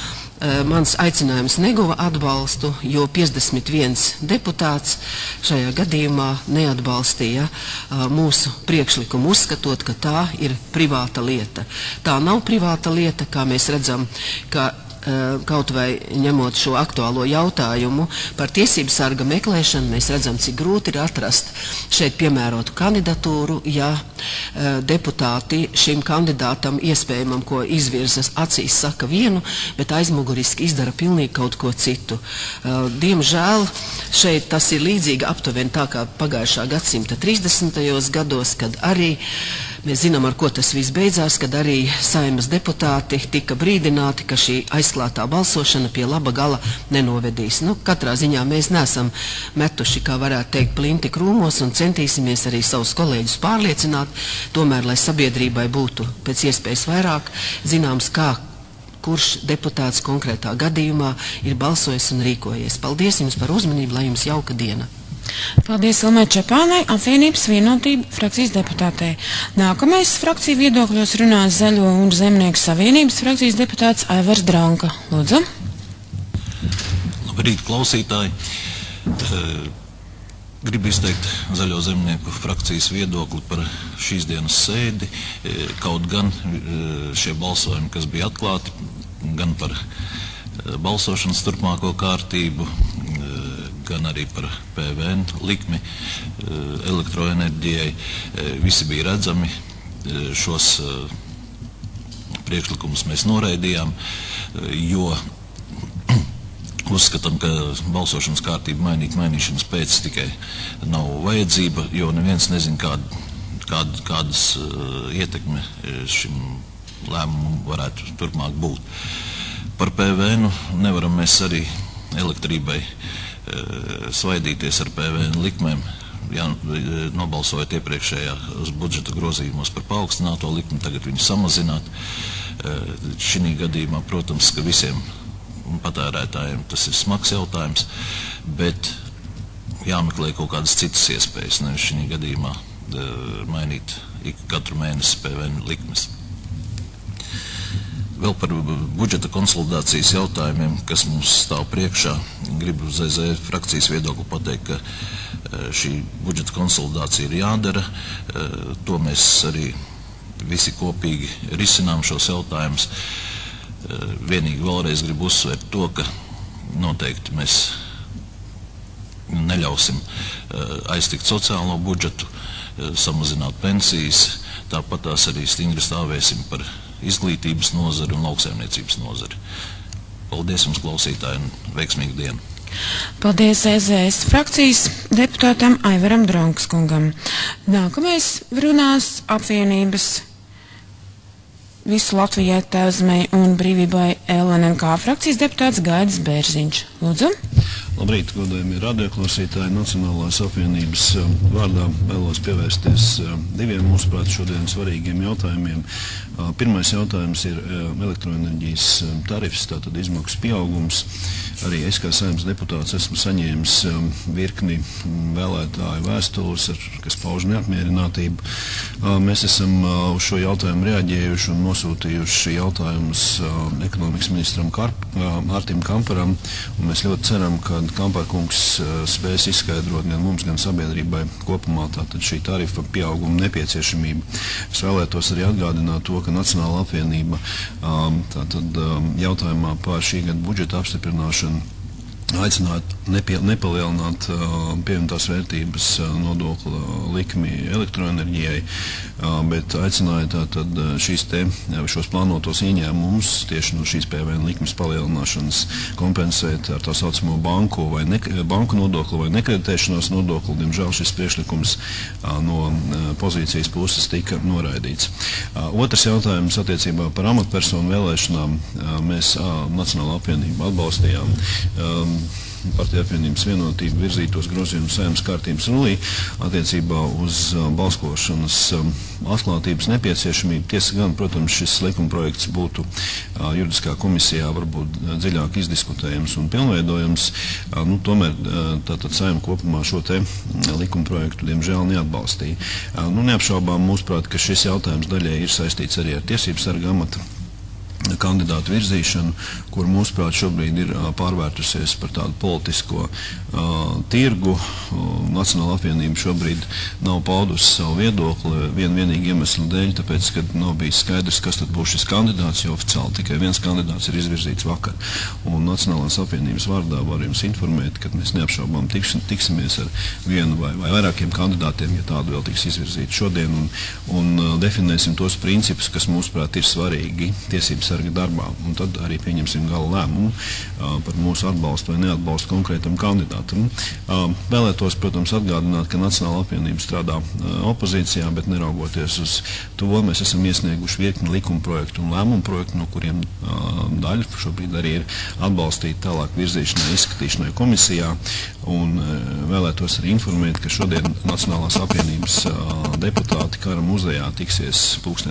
mans aicinājums neguva atbalstu, jo 51 deputāts šajā gadījumā neatbalstīja mūsu priekšlikumu, uzskatot, ka tā ir privāta lieta. Tā nav privāta lieta, kā mēs redzam, ka kaut vai ņemot šo aktuālo jautājumu par tiesību sarga meklēšanu, mēs redzam, cik grūti ir atrast šeit piemērotu kandidatūru, ja deputāti šim kandidātam iespējamam, ko izvirzas, acīs saka vienu, bet aizmuguriski izdara pilnīgi kaut ko citu. Diemžēl šeit tas ir līdzīgi aptuveni tā kā pagājušā gadsimta 30. gados, kad arī mēs zinām, ar ko tas viss beidzās, kad arī Saeimas deputāti tika brīdināti, ka šī aizklātā balsošana pie laba gala nenovedīs. Katrā ziņā mēs neesam metuši, kā varētu teikt, plinti krūmos un centīsimies arī savus kolēģus pārliecināt, tomēr, lai sabiedrībai būtu pēc iespējas vairāk zināms, kurš deputāts konkrētā gadījumā ir balsojis un rīkojies. Paldies jums par uzmanību, lai jums jauka diena! Paldies Ilmai Čepānai, Apvienības Vienotība frakcijas deputātei. Nākamais frakciju viedokļos runās Zaļo un Zemnieku savienības frakcijas deputāts Aivars Dranka. Lūdzu. Labrīt, klausītāji. Gribu izteikt Zaļo Zemnieku frakcijas viedokli par šīs dienas sēdi, kaut gan šie balsojumi, kas bija atklāti, gan par balsošanas turpmāko kārtību, gan arī par PVN likmi elektroenerģijai, visi bija redzami. Šos priekšlikumus mēs noraidījām, jo uzskatām, ka balsošanas kārtību mainīšanas pēc tikai nav vajadzība, jo neviens nezin, kādas ietekme šim lēmumam varētu turpmāk būt. Par PVN nevaram mēs arī elektrībai svaidīties ar PVN likmēm, nobalsojot iepriekšējā budžeta grozījumos par paaugstināto likmi, tagad viņu samazināt. Šī gadījumā, protams, ka visiem patērētājiem tas ir smags jautājums, bet jāmeklē kaut kādas citas iespējas, nevis šī gadījumā mainīt katru mēnesi PVN likmes. Vēl par budžeta konsolidācijas jautājumiem, kas mums stāv priekšā, gribu ZZ frakcijas viedokli pateikt, ka šī budžeta konsolidācija ir jādara. To mēs arī visi kopīgi risinām šos jautājumus. Vienīgi vēlreiz gribu uzsvērt to, ka noteikti mēs neļausim aiztikt sociālo budžetu, samazināt pensijas, tāpat tās arī stingri stāvēsim par izglītības nozari un lauksaimniecības nozari. Paldies jums, klausītāji, un veiksmīgu dienu! Paldies EZS frakcijas deputātam Aivaram Drankskungam. Nākamais runās Apvienības Visu Latvijai Tēvzemei un Brīvībai LNNK frakcijas deputāts Gaidis Bērziņš. Lūdzu. Labrīt, godājumie radioklausītāji. Nacionālās apvienības vārdā vēlos pievērsties diviem mūsuprāt šodien svarīgiem jautājumiem. Pirmais jautājums ir elektroenerģijas tarifs, tātad izmaksu pieaugums. Arī es kā Saeimas deputāts esmu saņēmis virkni vēlētāju vēstules, kas pauž neapmierinātību. Mēs esam uz šo jautājumu reaģējuši un nosūtījuši jautājumus ekonomikas ministram Artim Kamparam, un mēs ļoti ceram, ka Kamparkungs spēs izskaidrot gan mums, gan sabiedrībai kopumā tātad šī tarifa pieauguma nepieciešamība. Es vēlētos arī atgādināt to, ka Nacionāla apvienība tātad jautājumā par šī gada budžeta apstiprināšanu aicināt nepalielināt pievienotās vērtības nodokļa likmi elektroenerģijai, bet aicināja tātad šos plānotos ieņēmumus tieši no šīs PVN likmes palielināšanas kompensēt ar tā saucamo banku nodokli vai nekreditēšanās nodokli. Diemžēl šis priekšlikums no pozīcijas puses tika noraidīts. Otrs jautājums attiecībā par amatpersonu vēlēšanām. Mēs Nacionālā apvienība atbalstījām Partija apvienības vienotību virzītos grozījumus Saeimas kārtības rullī attiecībā uz balsošanas atklātības nepieciešamību. Tiesa gan, protams, šis likumprojekts būtu juridiskā komisijā varbūt dziļāk izdiskutējams un pilnveidojams. Tomēr tātad Saeima kopumā šo te likumprojektu diemžēl neatbalstīja. Neapšaubām mūsuprāt, ka šis jautājums daļai ir saistīts arī ar tiesību sarga amata kandidātu virzīšanu, kur mūsuprāt šobrīd ir pārvērtusies par tādu politisko tirgu. Nacionāla apvienība šobrīd nav paudusi savu viedokli vienīgi iemeslu dēļ, tāpēc, ka nav bijis skaidrs, kas tad būs šis kandidāts, jo oficiāli tikai viens kandidāts ir izvirzīts vakar. Un Nacionālās apvienības vārdā var jums informēt, ka mēs neapšaubām tiksimies ar vienu vai vairākiem kandidātiem, ja tādu vēl tiks izvirzīti šodien, un definēsim tos principus, kas mūsuprāt ir svarīgi tiesības sarga darbā, un tad arī pieņemsim gala lēmumu par mūsu atbalstu vai neatbalstu konkrētam kandidātam. Vēlētos, protams, atgādināt, ka Nacionāla apvienība strādā opozīcijā, bet neraugoties uz to, mēs esam iesnieguši virkni likuma projektu un lēmumu projektu, no kuriem daļa šobrīd arī ir atbalstīta tālāk virzīšanai, izskatīšanai komisijā, un vēlētos arī informēt, ka šodien Nacionālās apvienības deputāti Kara muzejā tiksies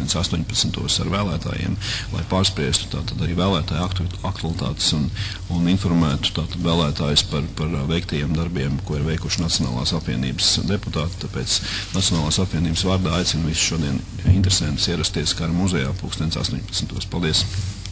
18. ar vēlētājiem, lai pārspriestu tātad arī vēlētāju aktualitātes un informētu tātad vēlētājus par veiktajiem darbiem, ko ir veikuši Nacionālās apvienības deputāti. Tāpēc Nacionālās apvienības vārdā aicinu visus šodien interesantus ierasties Kara muzejā 18. Paldies!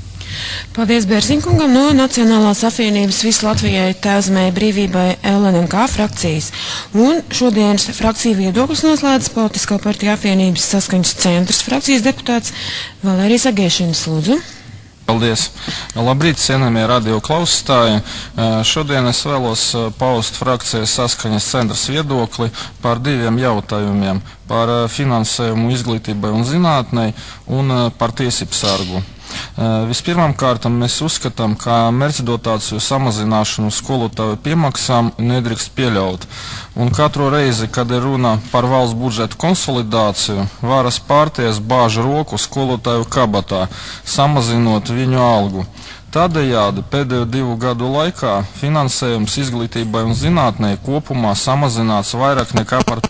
Paldies Bērziņkungam no Nacionālās apvienības Visu Latvijai Tēvzemēji brīvībai LNMK frakcijas. Un šodienas frakcija viedoklis noslēdz Politiskā partija apvienības Saskaņas centrs frakcijas deputāts Valērijas Agēšinis. Lūdzu. Paldies. Labrīt, cienījamie radio klausītāji. Šodien es vēlos paust frakcijas Saskaņas centrs viedokli par diviem jautājumiem – par finansējumu izglītībai un zinātnei un par tiesību sargu. Vispirmām kārtām mēs uzskatām, ka mērķdotāciju samazināšanu skolotāju piemaksām nedrīkst pieļaut. Un katru reizi, kad ir runa par valsts budžeta konsolidāciju, varas partijas bāž roku skolotāju kabatā, samazinot viņu algu. Tādējādi pēdējo 2 gadu laikā finansējums izglītībai un zinātnei kopumā samazināts vairāk nekā par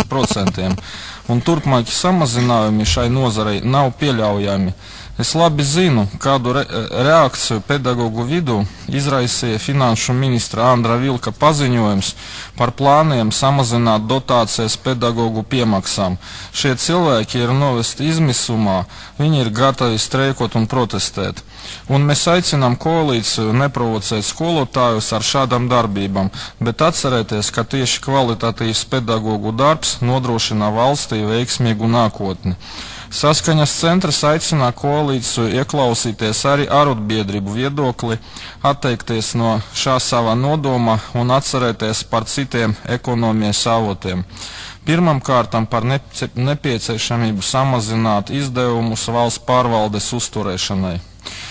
50%, un turpmāki samazinājumi šai nozarei nav pieļaujami. Es labi zinu, kādu reakciju pedagogu vidū izraisīja finanšu ministra Andra Vilka paziņojums par plāniem samazināt dotācijas pedagogu piemaksām. Šie cilvēki ir novesti izmisumā, viņi ir gatavi streikot un protestēt. Un mēs aicinām koalīciju neprovocēt skolotājus ar šādām darbībām, bet atcerēties, ka tieši kvalitatīvs pedagogu darbs nodrošina valstī veiksmīgu nākotni. Saskaņas centrs aicina koalīciju ieklausīties arī arotbiedrību viedokli, atteikties no šā sava nodoma un atcerēties par citiem ekonomijas avotiem. Pirmam kārtam par nepieciešamību samazināt izdevumus valsts pārvaldes uzturēšanai.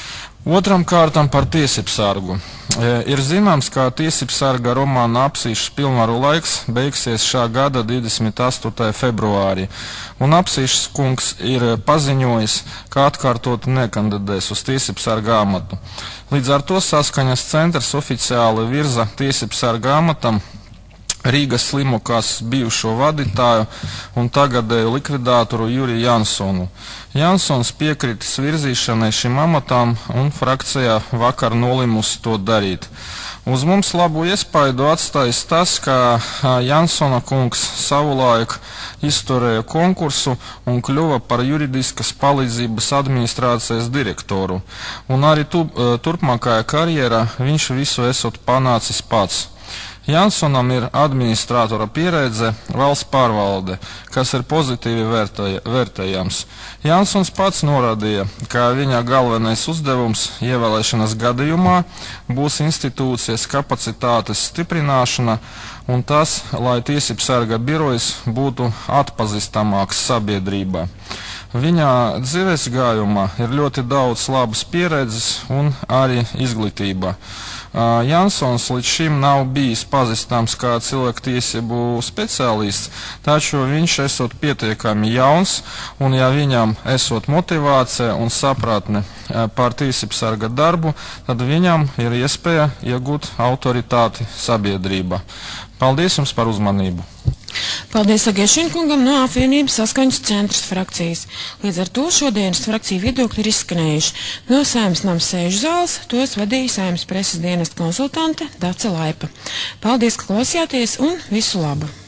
Otram kārtam par tiesību sargu. Ir zināms, ka tiesību sarga romāna Apsīšas pilnvaru laiks beigsies šā gada 28. februārī, un Apsīšas kungs ir paziņojis, ka atkārtoti nekandidēs uz tiesību sarga amatu. Līdz ar to Saskaņas centrs oficiāli virza tiesību sarga amatam Rīgas slimokās bijušo vadītāju un tagadēju likvidātoru Juriju Jansonu. Jansons piekritis virzīšanai šim amatam un frakcijā vakar nolimusi to darīt. Uz mums labu iespaidu atstājis tas, ka Jansona kungs savulaik izturēja konkursu un kļuva par juridiskas palīdzības administrācijas direktoru. Un arī turpmākajā karjerā viņš visu esot panācis pats. Jansonam ir administratora pieredze valsts pārvalde, kas ir pozitīvi vērtējams. Jansons pats norādīja, ka viņa galvenais uzdevums ievēlēšanas gadījumā būs institūcijas kapacitātes stiprināšana un tas, lai tiesību sarga birojas būtu atpazīstamāks sabiedrībā. Viņa dzīves gājumā ir ļoti daudz labas pieredzes un arī izglītība. Jansons līdz šim nav bijis pazīstams kā cilvēktiesību speciālists, taču viņš esot pietiekami jauns, un ja viņam esot motivācija un sapratne par tiesību sarga darbu, tad viņam ir iespēja iegūt autoritāti sabiedrībā. Paldies jums par uzmanību! Paldies Agēšina kungam no apvienības Saskaņas centrs frakcijas. Līdz ar to šodienas frakciju viedokļi ir izskanējuši. No Saeimas nama sēžu zāles tos vadīja Saeimas preses dienesta konsultante Dace Laipa. Paldies, ka klausījāties un visu labu!